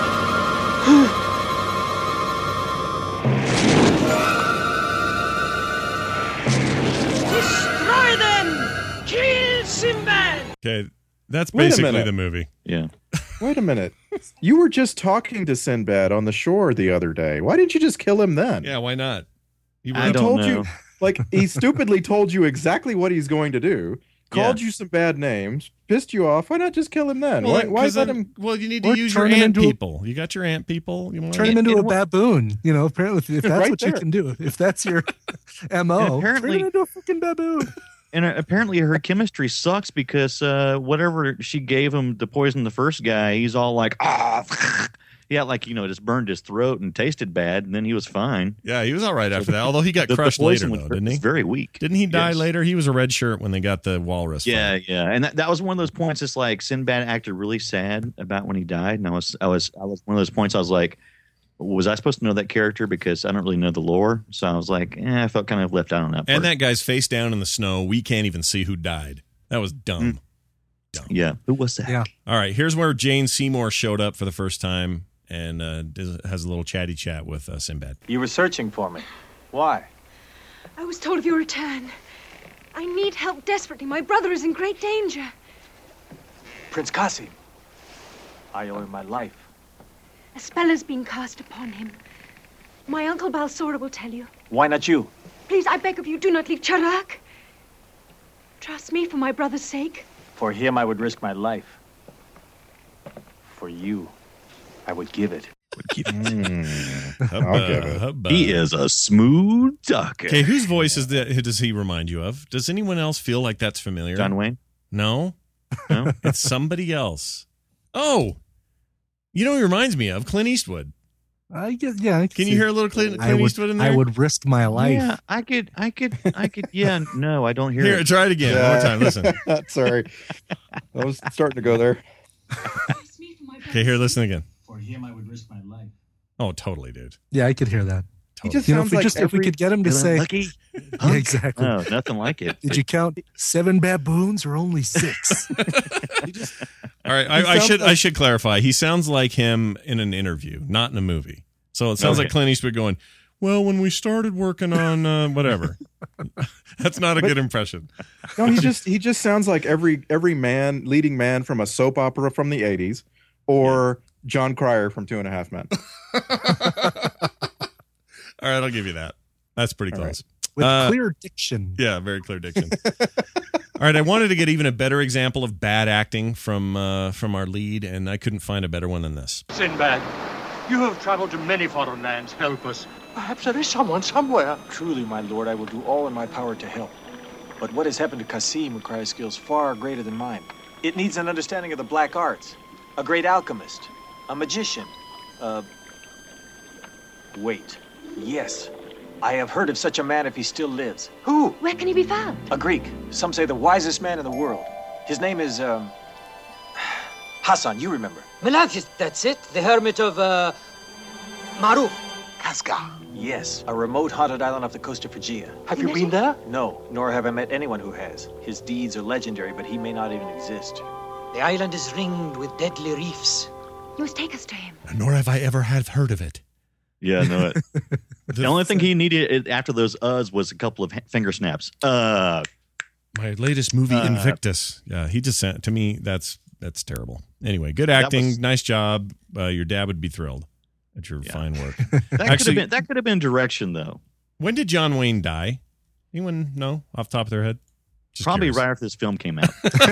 Destroy them! Kill Sinbad! Okay, that's Wait a basically minute. the movie. Yeah. Wait a minute. You were just talking to Sinbad on the shore the other day. Why didn't you just kill him then? Yeah, why not? You I He don't told know. you, like, he stupidly told you exactly what he's going to do, called Yeah. you some bad names, pissed you off. Why not just kill him then? Well, why why 'cause let then- him? well, you need to Or use your turn him ant into a- people. You got your ant people. You want Turn him And- into and a what- baboon. You know, apparently, if that's Right what you there. can do, if that's your M O, And turn apparently- him into a freaking baboon. And uh, apparently her chemistry sucks because uh, whatever she gave him to poison the first guy, he's all like, ah, yeah, like, you know, just burned his throat and tasted bad, and then he was fine. Yeah, he was all right after that. Although he got The, the crushed later, poison was, though, didn't he? was very weak. Didn't he die Yes. later? He was a red shirt when they got the walrus. Yeah, fight. yeah, and that, that was one of those points. It's like Sinbad acted really sad about when he died, and I was, I was, I was one of those points. I was like, was I supposed to know that character because I don't really know the lore? So I was like, eh, I felt kind of left out on that part. And that guy's face down in the snow. We can't even see who died. That was dumb. Dumb. yeah, who was that? Yeah. All right, here's where Jane Seymour showed up for the first time and uh, does- has a little chatty chat with uh, Sinbad. You were searching for me. Why? I was told of your return. I need help desperately. My brother is in great danger. Prince Qasim. I owe him my life. A spell has been cast upon him. My uncle Balsora will tell you. Why not you? Please, I beg of you, do not leave Chirac. Trust me for my brother's sake. For him, I would risk my life. For you, I would give it. I'll give it. Hubba. He is a smooth talker. Okay, whose voice is that? Who does he remind you of? Does anyone else feel like that's familiar? John Wayne? No, No? it's somebody else. Oh, you know, who he reminds me of Clint Eastwood. I get, yeah. I Can see- you hear a little Clint, I Clint would, Eastwood in there? I would risk my life. Yeah, I could, I could, I could. Yeah, no, I don't hear Here, it. try it again. One more time. Listen. Sorry. I was starting to go there. Trust me for my brother's Okay, here, listen again. For him, I would risk my life. Oh, totally, dude. Yeah, I could hear that. He just You know, sounds if we like just if we every- could get him to Feeling say, lucky? yeah, exactly. No, nothing like it. Did you count seven baboons or only six? All right, I, I should I should clarify. He sounds like him in an interview, not in a movie. So it sounds Okay. like Clint Eastwood going, "Well, when we started working on uh, whatever." That's not a But- good impression. No, he just he just sounds like every every man, leading man from a soap opera from the eighties, or John Cryer from Two and a Half Men. All right, I'll give you that. That's pretty All close. With Uh, clear diction. Yeah, very clear diction. All right, I wanted to get even a better example of bad acting from uh, from our lead, and I couldn't find a better one than this. Sinbad, you have traveled to many foreign lands. Help us. Perhaps there is someone somewhere. Truly, my lord, I will do all in my power to help. But what has happened to Kasim requires skills far greater than mine. It needs an understanding of the black arts, a great alchemist, a magician, uh... Wait. Yes. I have heard of such a man if he still lives. Who? Where can he be found? A Greek. Some say the wisest man in the world. His name is, um... Hassan, you remember. Melachis, that's it. The hermit of, uh... Maruf. Casca. Yes, a remote haunted island off the coast of Phrygia. Have you been there? No, nor have I met anyone who has. His deeds are legendary, but he may not even exist. The island is ringed with deadly reefs. You must take us to him. Nor have I ever have heard of it. Yeah, no. It, the only thing he needed after those uhs was a couple of ha- finger snaps. Uh, My latest movie, Uh, Invictus. Yeah, he just sent to me. That's that's terrible. Anyway, good acting, was- nice job. Uh, your dad would be thrilled at your fine work. that could Actually, have been that could have been direction though. when did John Wayne die? Anyone know off the top of their head? Just Probably curious. right after this film came out.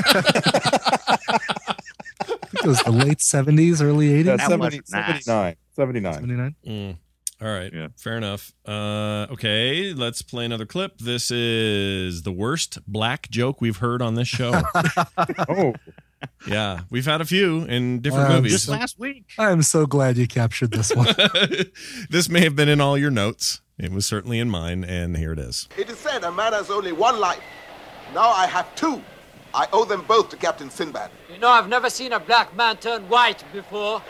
I think it was the late seventies, early eighties. Yeah, That seventy, was nice. seventy-nine. seventy-nine. seventy-nine. Mm. All right. Yeah. Fair enough. Uh, okay, let's play another clip. This is the worst black joke we've heard on this show. Oh, Yeah, we've had a few in different Um, movies. Just last week. I'm so glad you captured this one. This may have been in all your notes. It was certainly in mine, and here it is. It is said a man has only one life. Now I have two. I owe them both to Captain Sinbad. You know, I've never seen a black man turn white before.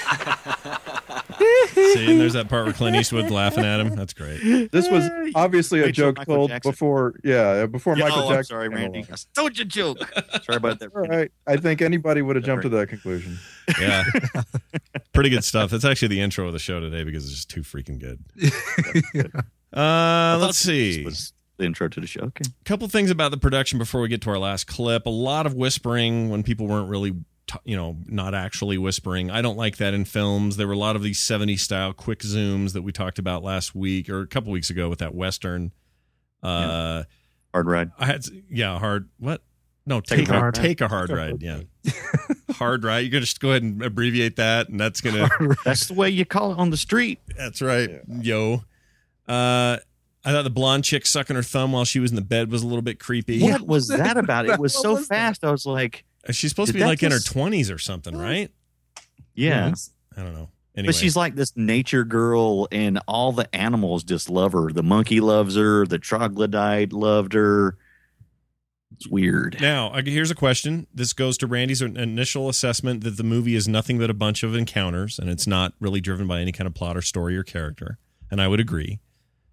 See, and there's that part where Clint Eastwood's laughing at him. That's great. this was obviously a Wait till joke Michael told Jackson. before. Yeah, before Yeah, Michael oh, I'm Jackson. sorry, came Randy. along. I stole your joke. Sorry about that. All right, I think anybody would have jumped to that conclusion. Yeah. Pretty good stuff. That's actually the intro of the show today because it's just too freaking good. Uh, let's see. This was the intro to the show. Okay. A couple things about the production before we get to our last clip. A lot of whispering when people weren't really, t- you know, not actually whispering. I don't like that in films. There were a lot of these seventies style quick zooms that we talked about last week or a couple weeks ago with that Western. Uh, Hard ride. I had, yeah, hard. What? No, Take take, a a, hard take a hard ride. Yeah. Hard ride. You're going to just go ahead and abbreviate that, and that's going to. That's the way you call it on the street. That's right. Yo. Uh, I thought the blonde chick sucking her thumb while she was in the bed was a little bit creepy. What was that about? It was What so was that? fast. I was like, She's supposed to Did be that like in her just- twenties or something, right? yeah. I don't know. Anyway, But she's like this nature girl, and all the animals just love her. The monkey loves her. The troglodyte loved her. It's weird. now I- here's a question. This goes to Randy's initial assessment that the movie is nothing but a bunch of encounters, and it's not really driven by any kind of plot or story or character. And I would agree.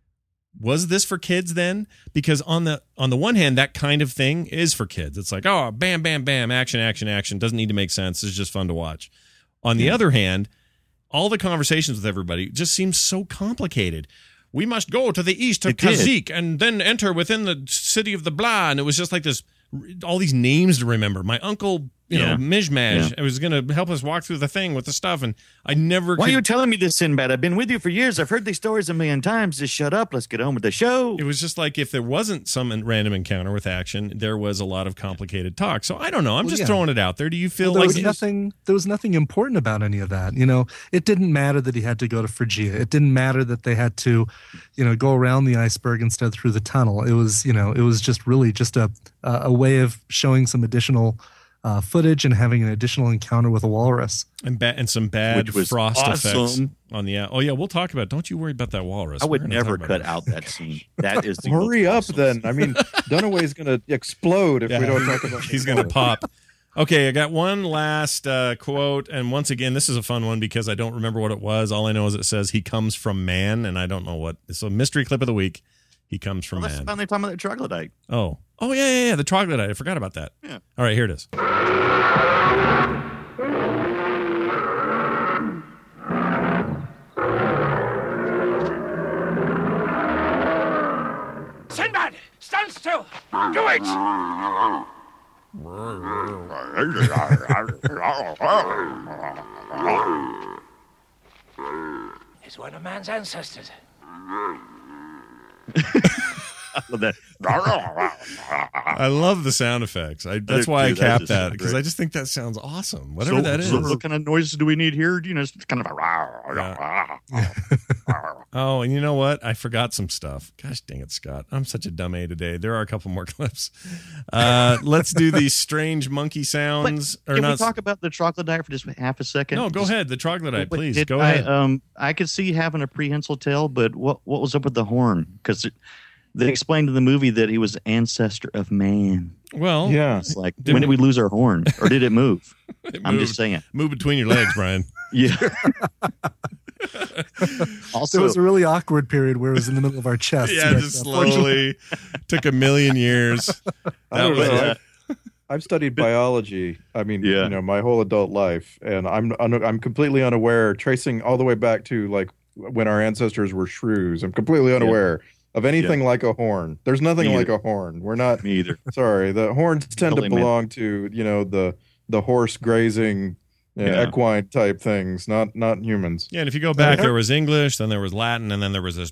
Was this for kids then? Because on the on the one hand, that kind of thing is for kids. It's like, oh, bam, bam, bam, action, action, action. Doesn't need to make sense. It's just fun to watch. On the Yeah. other hand, all the conversations with everybody just seems so complicated. We must go to the east of It did. Kazik and then enter within the city of the blah. And it was just like this, all these names to remember. My uncle, you Yeah. know, Mishmash, Yeah. it was going to help us walk through the thing with the stuff. And I never Why could, are you telling me this, Sinbad? I've been with you for years. I've heard these stories a million times. Just shut up. Let's get on with the show. it was just like if there wasn't some random encounter with action, there was a lot of complicated talk. So I don't know. I'm Well, just yeah. throwing it out there. Do you feel there like was nothing there was nothing important about any of that. You know, it didn't matter that he had to go to Phrygia. It didn't matter that they had to, you know, go around the iceberg instead of through the tunnel. It was, you know, it was just really just a a way of showing some additional uh, footage and having an additional encounter with a walrus. and, ba- and some bad Which was frost effects awesome. on the out. Oh yeah, we'll talk about it. Don't you worry about that walrus. I would We're gonna never talk about cut it. out that scene. That is the Hurry most up, awesome then. scene. I mean, Dunaway's going to explode if Yeah, we don't talk about. He's going to pop. Okay, I got one last uh, quote, and once again, this is a fun one because I don't remember what it was. All I know is it says he comes from man, and I don't know what. It's a mystery clip of the week. He comes from well, man. That's finally talking about the troglodyte. Oh, oh yeah, yeah, yeah, the troglodyte. I forgot about that. Yeah. All right, here it is. Sinbad, stand still. Do it. It's one of man's ancestors. I love that. I love the sound effects. I, that's do why I too. That capped is that so because great. I just think that sounds awesome. Whatever so, that is. so what kind of noises do we need here? You know, it's kind of a. Oh, and you know what? I forgot some stuff. Gosh dang it, Scott. I'm such a dumb A today. There are a couple more clips. Uh, let's do these strange monkey sounds. But or can not. we talk about the troglodyte for just half a second? No, go Just- ahead. The troglodyte, Wait, please. did Go I, ahead. Um, I could see having a prehensile tail, but what what was up with the horn? Because they explained in the movie that he was the ancestor of man. Well, Yeah. It's like, Did when did we- we lose our horn, or did it move? It I'm moved. just saying. Move between your legs, Brian. Yeah. There Also, was a really awkward period where it was in the middle of our chest. Yeah, but, just unfortunately- slowly. Took a million years. I That don't was know. it. I've studied biology. I mean, Yeah. you know, my whole adult life, and I'm un- I'm completely unaware, tracing all the way back to like when our ancestors were shrews. I'm completely unaware of anything like a horn. There's nothing Me like either. a horn. We're not. me either. Sorry, the horns tend Totally to meant- belong to you know the the horse grazing, you know, Yeah. equine type things, not not humans. Yeah, and if you go back, there was English, then there was Latin, and then there was this.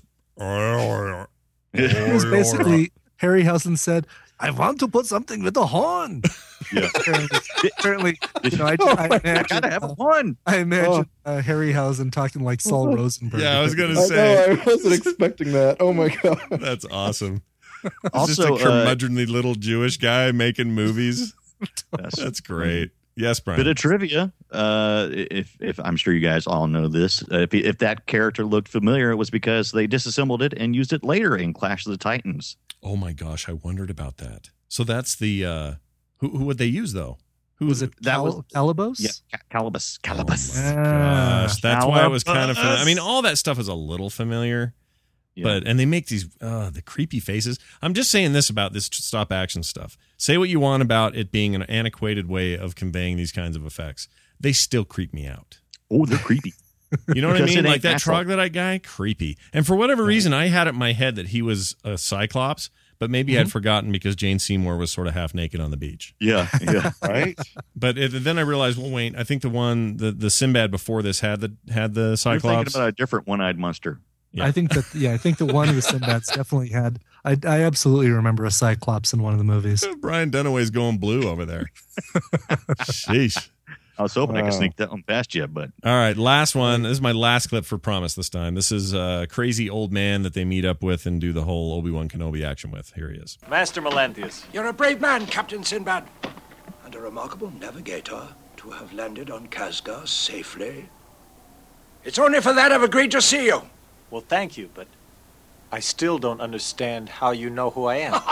It was basically Harryhausen said, "I want to put something with a horn." Yeah. apparently, apparently, you know, I, Oh I my imagine, Gotta have a uh, horn. I imagine uh, Harryhausen talking like Saul Rosenberg. Yeah, I was gonna I say. know, I wasn't expecting that. Oh my god. That's awesome. It's Also, just a uh, curmudgeonly little Jewish guy making movies. That's That's great. Yes, Brian. Bit of trivia. Uh, if if I'm sure you guys all know this, uh, if if that character looked familiar, it was because they disassembled it and used it later in Clash of the Titans. Oh my gosh, I wondered about that. So that's the uh who who would they use though? Who Was it That Cal- was- Calibos? Yeah, Ca- Calibus. Calibus. Oh my gosh, that's why it was kind of. Calibus. I mean, all that stuff is a little familiar, Yeah. but and they make these uh the creepy faces. I'm just saying this about this stop action stuff. Say what you want about it being an antiquated way of conveying these kinds of effects. They still creep me out. Oh, they're creepy. You know what I Because mean? it Like ain't that natural. troglodyte guy, creepy. And for whatever reason, I had it in my head that he was a Cyclops, but maybe Mm-hmm. I'd forgotten because Jane Seymour was sort of half naked on the beach. Yeah, yeah. Right? But it, then I realized, well, wait, I think the one, the, the Sinbad before this had the had the You're thinking Cyclops. about a different one-eyed monster. Yeah. I think that yeah, I think the one with Sinbad's definitely had. I, I absolutely remember a Cyclops in one of the movies. Brian Dunaway's going blue over there. Sheesh. I was hoping I could Wow. sneak that one past you, but All right, last one. This is my last clip for Promise this time. This is a crazy old man that they meet up with and do the whole Obi-Wan Kenobi action with. Here he is. Master Melanthius. You're a brave man, Captain Sinbad, and a remarkable navigator to have landed on Kazgar safely. It's only for that I've agreed to see you. Well, thank you, but I still don't understand how you know who I am.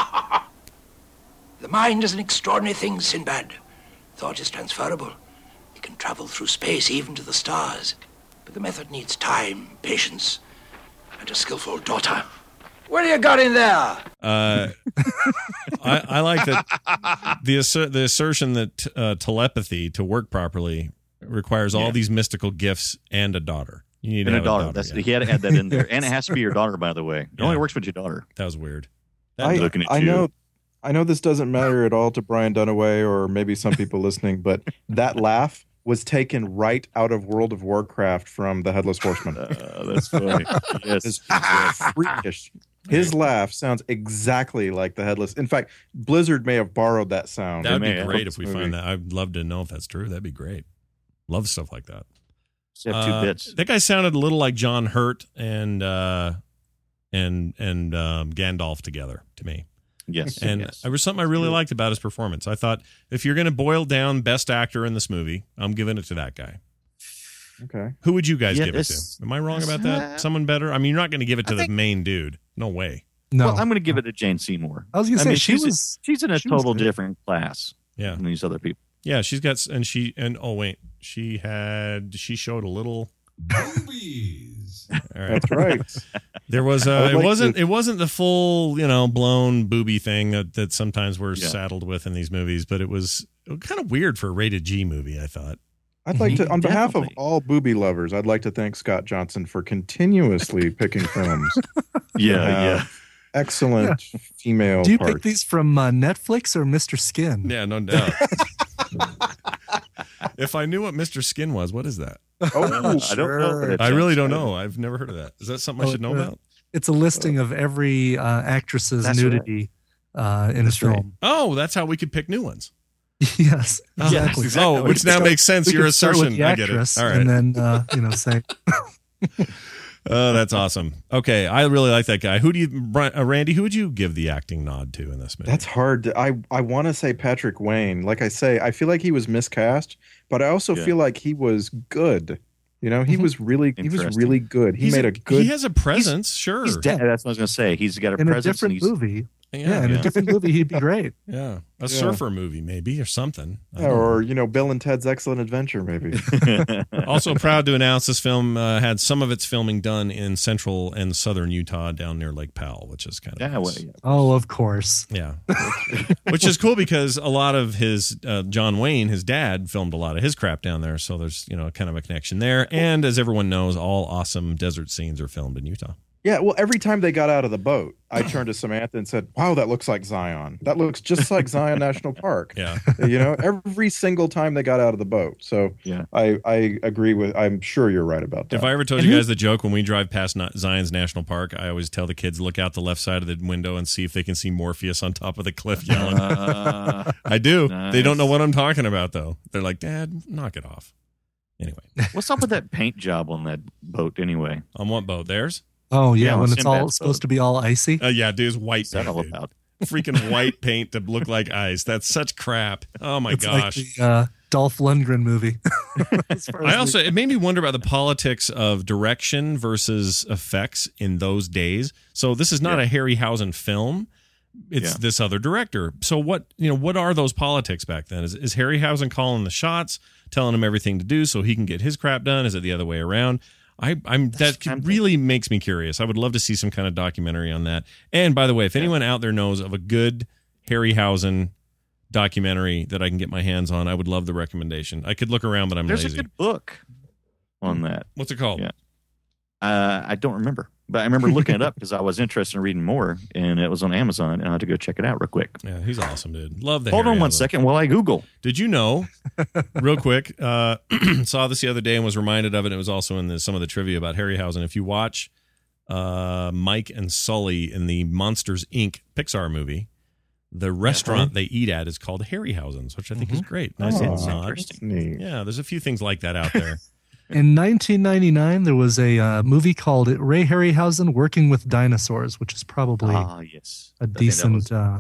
The mind is an extraordinary thing, Sinbad. Thought is transferable. You can travel through space, even to the stars. But the method needs time, patience, and a skillful daughter. What do you got in there? Uh, I, I like that the asser- the assertion that uh, telepathy to work properly requires all Yeah. these mystical gifts and a daughter. You need to and a have daughter. That's yeah. he had to add that in there, and it has to be your daughter, by the way. It Yeah. only works with your daughter. That was weird. That- I, looking at I you. know I know this doesn't matter at all to Brian Dunaway or maybe some people listening, but that laugh was taken right out of World of Warcraft from the Headless Horseman. Uh, that's funny. Yes. It's freakish. His laugh sounds exactly like the Headless. In fact, Blizzard may have borrowed that sound. that would be may have great this if we movie. find that. I'd love to know if that's true. That'd be great. Love stuff like that. You have two Uh, bits. That guy sounded a little like John Hurt and uh, and and um, Gandalf together to me. Yes. And yes. there was something I really liked about his performance. I thought if you're going to boil down best actor in this movie, I'm giving it to that guy. Okay. Who would you guys Yeah, give it this- to? Am I wrong about that? Someone better? I mean, you're not going to give it to I the think- main dude. No way. No, Well, I'm going to give it to Jane Seymour. I was gonna I say mean, she she's, was. she's in a she was total good. different class Yeah. than these other people. Yeah, she's got, and she, and oh wait, she had, she showed a little. Boobies. All right. That's right. There was, I uh, would it like wasn't, to- it wasn't the full, you know, blown booby thing that that sometimes we're Yeah. saddled with in these movies, but it was kind of weird for a rated G movie. I thought. I'd like to, on behalf of Definitely. all booby lovers, I'd like to thank Scott Johnson for continuously picking films. Yeah, Uh, yeah. Excellent female Do you parts. pick these from uh, Netflix or Mister Skin? Yeah, no doubt. If I knew what Mister Skin was, what is that? Oh, I don't know. sure. but it I really sounds don't good. know. I've never heard of that. Is that something I Oh, should know uh, about? It's a listing of every uh, actress's That's right. nudity uh, in That's a right. film. Oh, that's how we could pick new ones. Yes, Oh, exactly. exactly. Oh, which now So makes sense. we Your could start with assertion. the I get it. actress All right. and then uh, you know say Oh, that's awesome. Okay, I really like that guy. Who do you, Bri- uh, Randy? Who would you give the acting nod to in this movie? That's hard. To, I I want to say Patrick Wayne. Like I say, I feel like he was miscast, but I also Yeah. feel like he was good. You know, he was really he was Interesting. really good. He He's made a, good. He has a presence. sure. He's dead. That's what I was going to say. He's got a in a presence. and different he's- movie. Yeah, Yeah, in yeah. a different movie, he'd be great. yeah. A Yeah. surfer movie, maybe, or something. I Yeah, don't or you know, Bill and Ted's Excellent Adventure, maybe. know. Also proud to announce this film uh, had some of its filming done in central and southern Utah, down near Lake Powell, which is kind of Yeah, well, nice. yeah. Oh, of course. Yeah. Which is cool because a lot of his, uh, John Wayne, his dad, filmed a lot of his crap down there. So there's, you know, kind of a connection there. And as everyone knows, all awesome desert scenes are filmed in Utah. Yeah, well, every time they got out of the boat, I turned to Samantha and said, "Wow, that looks like Zion. That looks just like Zion National Park." Yeah. You know, every single time they got out of the boat. So Yeah. I I agree with. I'm sure you're right about that. If I ever told you guys the joke when we drive past Na- Zion's National Park, I always tell the kids, look out the left side of the window and see if they can see Morpheus on top of the cliff yelling. Uh, I do. nice. They don't know what I'm talking about, though. They're like, Dad, knock it off. Anyway, what's up with that paint job on that boat anyway? on what boat? Theirs? Oh yeah, Yeah, when on it's all Sinbad's supposed boat. to be all icy. Uh, yeah, dude, it's white What's that paint, all dude. about? Freaking white paint to look like ice. That's such crap. Oh my it's gosh. like the uh, Dolph Lundgren movie. As far as I the- also, it made me wonder about the politics of direction versus effects in those days. So this is not Yeah. a Harryhausen film. It's Yeah. this other director. So what, you know, what are those politics back then? Is, is Harryhausen calling the shots, telling him everything to do so he can get his crap done? Is it the other way around? I, I'm that kind of- really makes me curious. I would love to see some kind of documentary on that. And by the way, if anyone out there knows of a good Harryhausen documentary that I can get my hands on, I would love the recommendation. I could look around, but I'm There's lazy. a good book on that. What's it called? Yeah. Uh, I don't remember, but I remember looking it up because I was interested in reading more, and it was on Amazon, and I had to go check it out real quick. Yeah, he's awesome, dude. Love the Hold on one Harryhausen. second while I Google. Did you know, real quick, uh, saw this the other day and was reminded of it. It was also in the, some of the trivia about Harryhausen. If you watch uh, Mike and Sully in the Monsters, Incorporated Pixar movie, the restaurant they eat at is called Harryhausen's, which I think is great. Nice Oh, little nod. interesting. Neat. Yeah, there's a few things like that out there. In nineteen ninety-nine, there was a uh, movie called Ray Harryhausen Working with Dinosaurs, which is probably Ah, yes. a I think that decent. was- uh,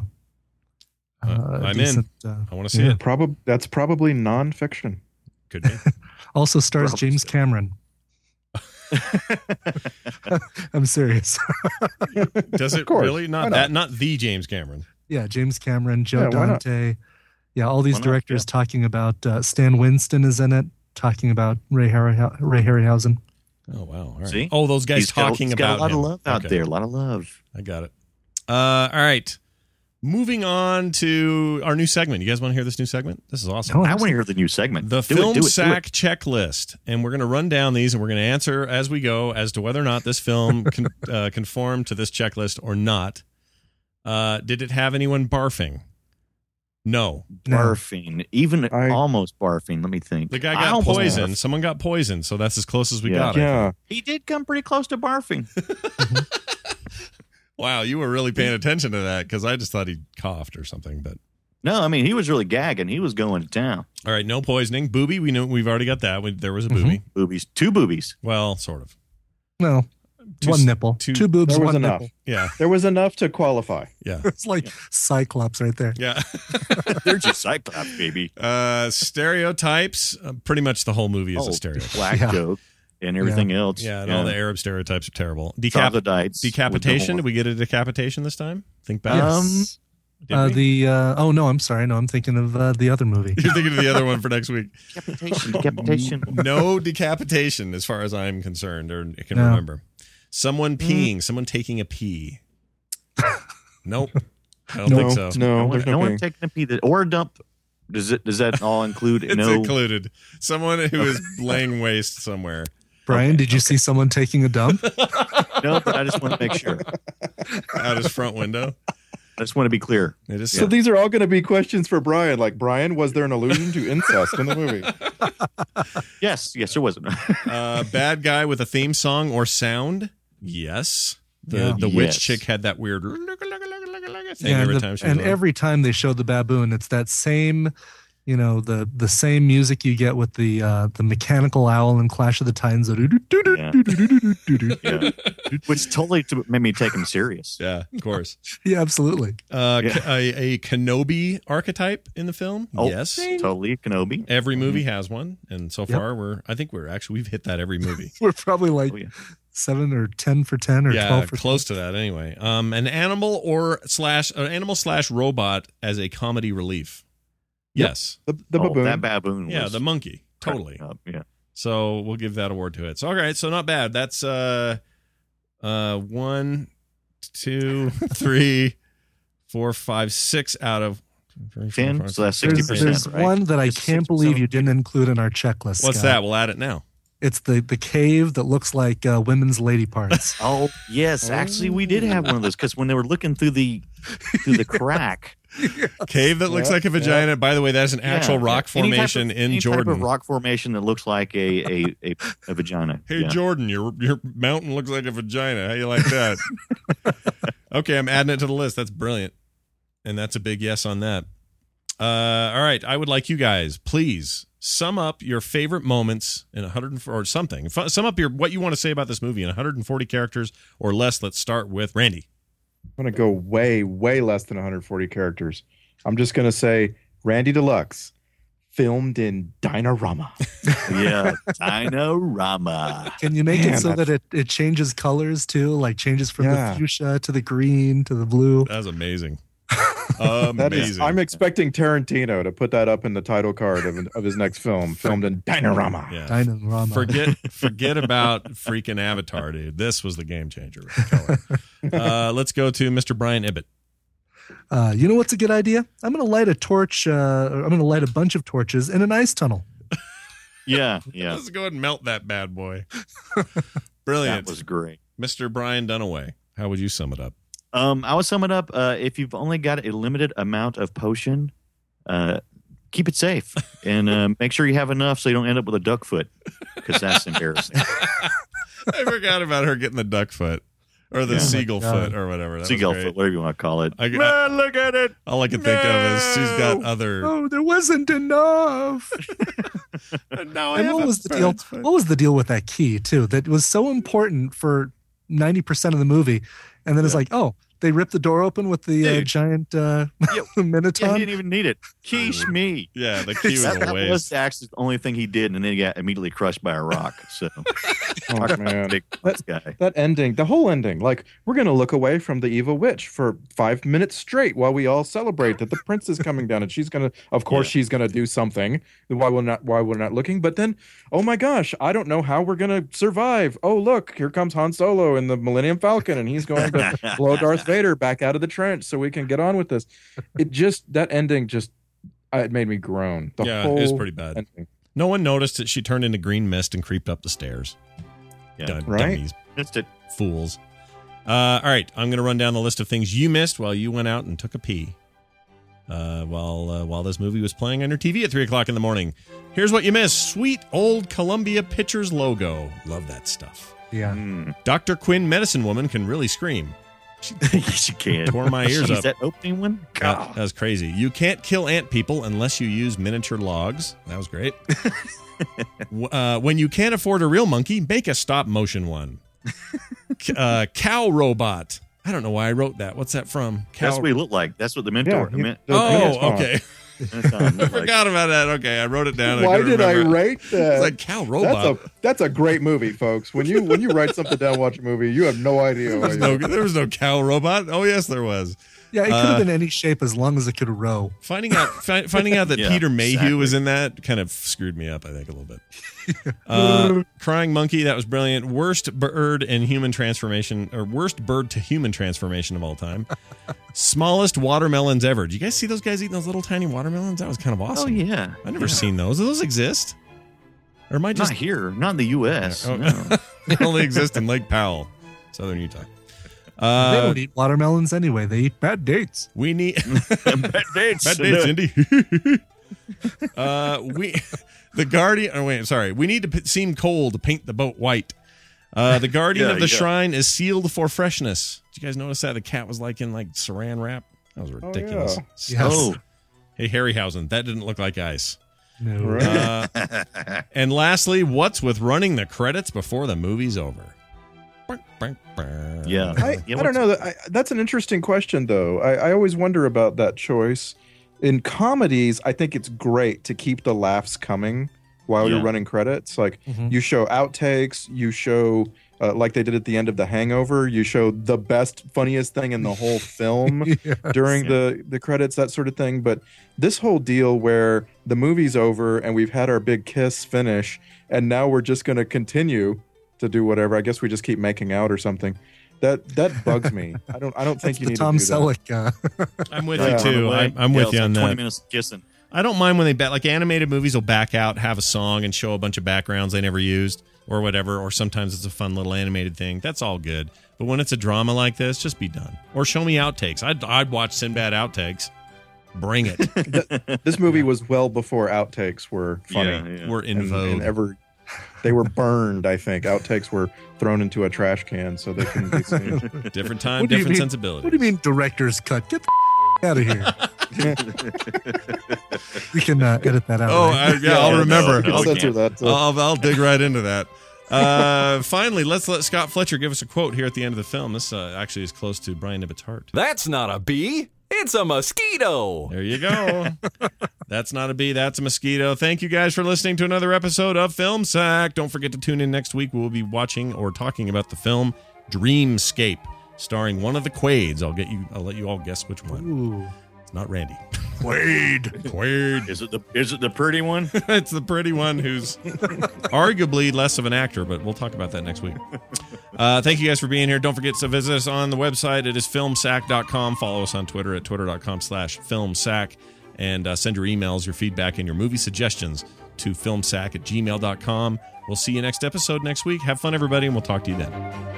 Uh, uh, I'm decent, in. Uh, I want to see yeah. it. Probably that's probably nonfiction. Could be. also stars Probably James so. Cameron. I'm serious. Does it course. really? Not Why that. not? Not the James Cameron. Yeah, James Cameron, Joe Yeah, why not? Dante. Yeah, all these Why not? directors Yeah. talking about uh, Stan Winston is in it, talking about Ray, Harry, Ray Harryhausen. Oh wow! All right. See? Oh, those guys He's got- talking he's about got a lot him. of love out Okay. there. A lot of love. I got it. Uh, all right. Moving on to our new segment. You guys want to hear this new segment? This is awesome. Oh, I want to hear the new segment. The Do it, Film do it, do Sack it. Checklist. And we're going to run down these and we're going to answer as we go as to whether or not this film con- uh, conformed to this checklist or not. Uh, did it have anyone barfing? No. No. Barfing, even I- almost barfing. Let me think. The guy I got almost poisoned. barfed. Someone got poisoned. So that's as close as we Yeah. got. I Yeah. think. He did come pretty close to barfing. Wow. You were really paying attention to that because I just thought he coughed or something. But No, I mean he was really gagging. He was going to town. all right. No poisoning. Booby. We know we've already got that. We, there was a booby. Boobies, two boobies. Well, sort of. No, Two one s- nipple, two- two, boobs, There was one enough. nipple. Yeah. There was enough to qualify. Yeah. It's like Cyclops right there. Yeah. There's your Cyclops, baby. Uh, stereotypes. Uh, pretty much the whole movie is Oh, a stereotype. black Yeah. joke and everything else. Yeah, and all the Arab stereotypes are terrible. Decap- Troglodytes. decapitation. with Did we get a decapitation this time? Think back. Um, Yes. Uh, we? the uh, oh no, I'm sorry. No, I'm thinking of uh, the other movie. You're thinking of the other one for next week. Decapitation. Decapitation. No decapitation, as far as I'm concerned, or can No. remember. Someone peeing, someone taking a pee. Nope, I don't No, think so. no, No, one, there's no, no one peeing. taking a pee that, or a dump. Does it? Does that all include? It's no. included. Someone who is laying waste somewhere. Brian, Okay, did you see someone taking a dump? No, but I just want to make sure. Out his front window. I just want to be clear. It is So these are all going to be questions for Brian. Like, Brian, was there an allusion to incest in the movie? Yes, yes, there wasn't. uh, bad guy with a theme song or sound. Yes. The Yeah. the witch Yes. chick had that weird thing Yeah, every the- time she was and on. every time they showed the baboon, it's that same, you know, the the same music you get with the uh, the mechanical owl in Clash of the Titans. Yeah. Yeah. Which totally to, made me take him serious. Yeah, of course. Yeah, absolutely. Uh, Yeah. a, a Kenobi archetype in the film. Oh, Yes. totally Kenobi. Every movie has one, and so Yep. far we're I think we're actually we've hit that every movie. We're probably like Oh, yeah. seven or ten for ten or yeah, twelve for close to that anyway. Um, an animal or slash an animal slash robot as a comedy relief. Yep. Yes. The, the Oh, baboon. that baboon. Yeah, was the monkey. Totally. cracking up, Yeah. So we'll give that award to it. So all right, so not bad. That's uh uh one, two, three, four, five, six out of three, four, Ten. five, So that's six, sixty There's, percent. there's right? one that I Just can't six believe percent. you didn't include in our checklist. What's Scott. that? We'll add it now. It's the the cave that looks like uh, women's lady parts. Oh yes, actually we did have one of those because when they were looking through the through the crack, Cave that looks Yeah, like a vagina. By the way, that's an actual Yeah, rock yeah. Any type formation of- in any Jordan. type of rock formation that looks like a a, a, a vagina. Hey Yeah. Jordan, your your mountain looks like a vagina. How you like that? Okay, I'm adding it to the list. That's brilliant, and that's a big yes on that. Uh, all right, I would like you guys, please sum up your favorite moments in one hundred or something. F- Sum up your what you want to say about this movie in one hundred forty characters or less. Let's start with Randy. I'm going to go way, way less than one hundred forty characters. I'm just going to say Randy Deluxe, filmed in Dinorama. Yeah, Dinorama. Can you make Man, it so that's- that it, it changes colors too? Like changes from Yeah. the fuchsia to the green to the blue. That's amazing. That is, Amazing. I'm expecting Tarantino to put that up in the title card of, of his next film, filmed in Dinorama. Yeah. Dinorama. Forget forget about freaking Avatar, dude. This was the game changer. with the color. Uh, let's go to Mister Brian Ibbett. Uh, you know what's a good idea? I'm going to light a torch. Uh, I'm going to light a bunch of torches in an ice tunnel. Yeah, yeah. Let's go ahead and melt that bad boy. That Brilliant. was great. Mister Brian Dunaway, how would you sum it up? Um, I would sum it up. Uh, if you've only got a limited amount of potion, uh, keep it safe and uh, make sure you have enough so you don't end up with a duck foot because that's embarrassing. I forgot about her getting the duck foot or the Yeah. seagull Oh my God. foot or whatever. That was Seagull great. foot, whatever you want to call it. I, I, Man, look at it. all I can think of is she's got No. other. Oh, there wasn't enough. No, And what was the deal? What was the deal with that key too? That was so important for ninety percent of the movie, and then it's Yeah. like, oh, they ripped the door open with the uh, Dude. giant uh, Yeah, he minotaur. didn't even need it. Quiche me. Yeah, the key was That, a that was waste. actually the only thing he did, and then he got immediately crushed by a rock. So, Oh, man. big That- guy. That ending, the whole ending, like we're going to look away from the evil witch for five minutes straight while we all celebrate that the prince is coming down, and she's going to, of course, Yeah. she's going to do something. Why we're not, why we're not looking? But then, oh my gosh, I don't know how we're going to survive. Oh look, here comes Han Solo in the Millennium Falcon, and he's going to blow Darth Vader back out of the trench so we can get on with this. It just that ending just uh, it made me groan. The Yeah, whole it was pretty bad. ending. No one noticed that she turned into green mist and creeped up the stairs. Yeah. Dun- Right? Dummies, Missed it. fools. Uh, all right, I'm going to run down the list of things you missed while you went out and took a pee. Uh, while uh, while this movie was playing on your T V at three o'clock in the morning. Here's what you missed: sweet old Columbia Pictures logo. Love that stuff. Yeah. Mm. Doctor Quinn, medicine woman, can really scream. Yes, you can. Tore my ears Jeez, up. that opening one? That, that was crazy. You can't kill ant people unless you use miniature logs. That was great. W- uh, when you can't afford a real monkey, make a stop motion one. C- uh, cow robot. I don't know why I wrote that. What's that from? Cow. That's what he looked like. That's what the mentor. Yeah, I meant, the- oh, Minotaur. okay. Minotaur I looked like. forgot about that. Okay, I wrote it down. Why couldn't did I remember it. write that? It's like cow robot. That's a that's a great movie, folks. When you when you write something down, watch a movie, you have no idea. There Why was you no, there was no cow robot. Oh yes, there was. Yeah, it could have Uh, been any shape as long as it could row. Finding out fi- finding out that Yeah, Peter Mayhew exactly. was in that kind of screwed me up, I think, a little bit. Uh, Crying Monkey, that was brilliant. Worst bird and human transformation, or worst bird to human transformation of all time. Smallest watermelons ever. Did you guys see those guys eating those little tiny watermelons? That was kind of awesome. Oh yeah, I've never yeah. seen those. Do those exist? Or am I just Not here, not in the U S Oh, no. they only exist in Lake Powell, Southern Utah. they Uh, don't eat watermelons anyway. They eat bad dates. we need Bad dates. bad dates, Indy. uh, we the Guardian. Oh wait, sorry. We need to p- seem cold to paint the boat white. Uh, the Guardian Yeah, of the yeah. Shrine is sealed for freshness. Did you guys notice that the cat was like in like Saran wrap? That was ridiculous. Yes. Oh, Hey Harryhausen, that didn't look like ice. No. Right. Uh, and lastly, what's with running the credits before the movie's over? yeah. I, yeah, I don't what's- know. I, that's an interesting question, though. I, I always wonder about that choice. In comedies, I think it's great to keep the laughs coming while Yeah. you're running credits. Like Mhm. you show outtakes, you show uh, like they did at the end of The Hangover. You show the best, funniest thing in the whole film Yes. during the the credits, that sort of thing. But this whole deal where the movie's over and we've had our big kiss finish, and now we're just going to continue to do whatever. I guess we just keep making out or something. That that bugs me. I don't. I don't think That's you the need Tom to do that. Selleck. Uh, I'm with Yeah. you too. Run away. I'm, I'm Yeah, with it's you like on twenty that. minutes of kissing. I don't mind when they back like animated movies will back out, have a song, and show a bunch of backgrounds they never used or whatever. Or sometimes it's a fun little animated thing. That's all good. But when it's a drama like this, just be done. Or show me outtakes. I'd I'd watch Sinbad outtakes. Bring it. This movie was well before outtakes were funny. Yeah, yeah. We're in And, vogue. and ever, they were burned. I think outtakes were thrown into a trash can so they couldn't be seen. Different time, What do you different mean- sensibility. what do you mean director's cut? Get the out of here. We can uh, edit that out. Oh, right? I, yeah, I'll no, remember. no, I'll, we Censor can't. that. uh, I'll, I'll dig right into that. Uh, finally, let's let Scott Fletcher give us a quote here at the end of the film. This uh, actually is close to Brian Ibbott's heart. That's not a bee. It's a mosquito. There you go. That's not a bee. That's a mosquito. Thank you guys for listening to another episode of Film Sack. Don't forget to tune in next week. We'll be watching or talking about the film Dreamscape, starring one of the Quaids. I'll get you. I'll let you all guess which one. Ooh. It's not Randy. Quaid. Quaid. Is it the is it the pretty one? It's the pretty one who's arguably less of an actor, but we'll talk about that next week. Uh, thank you guys for being here. Don't forget to visit us on the website. It is filmsack dot com. Follow us on Twitter at twitter dot com slash filmsack. And uh, send your emails, your feedback, and your movie suggestions to filmsack at gmail dot com. We'll see you next episode next week. Have fun, everybody, and we'll talk to you then.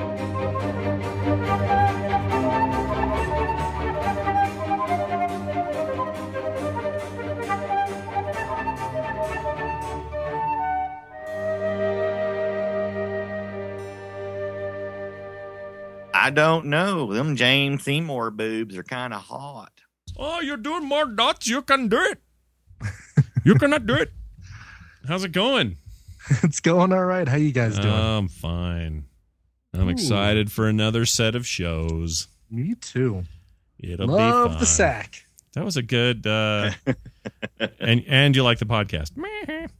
I don't know. Them James Seymour boobs are kind of hot. Oh, you're doing more dots. You can do it. You cannot do it. How's it going? It's going all right. How you guys doing? I'm fine. I'm Ooh. excited for another set of shows. Me too. It'll Love be fun. the sack. That was a good uh and and you like the podcast. Meh.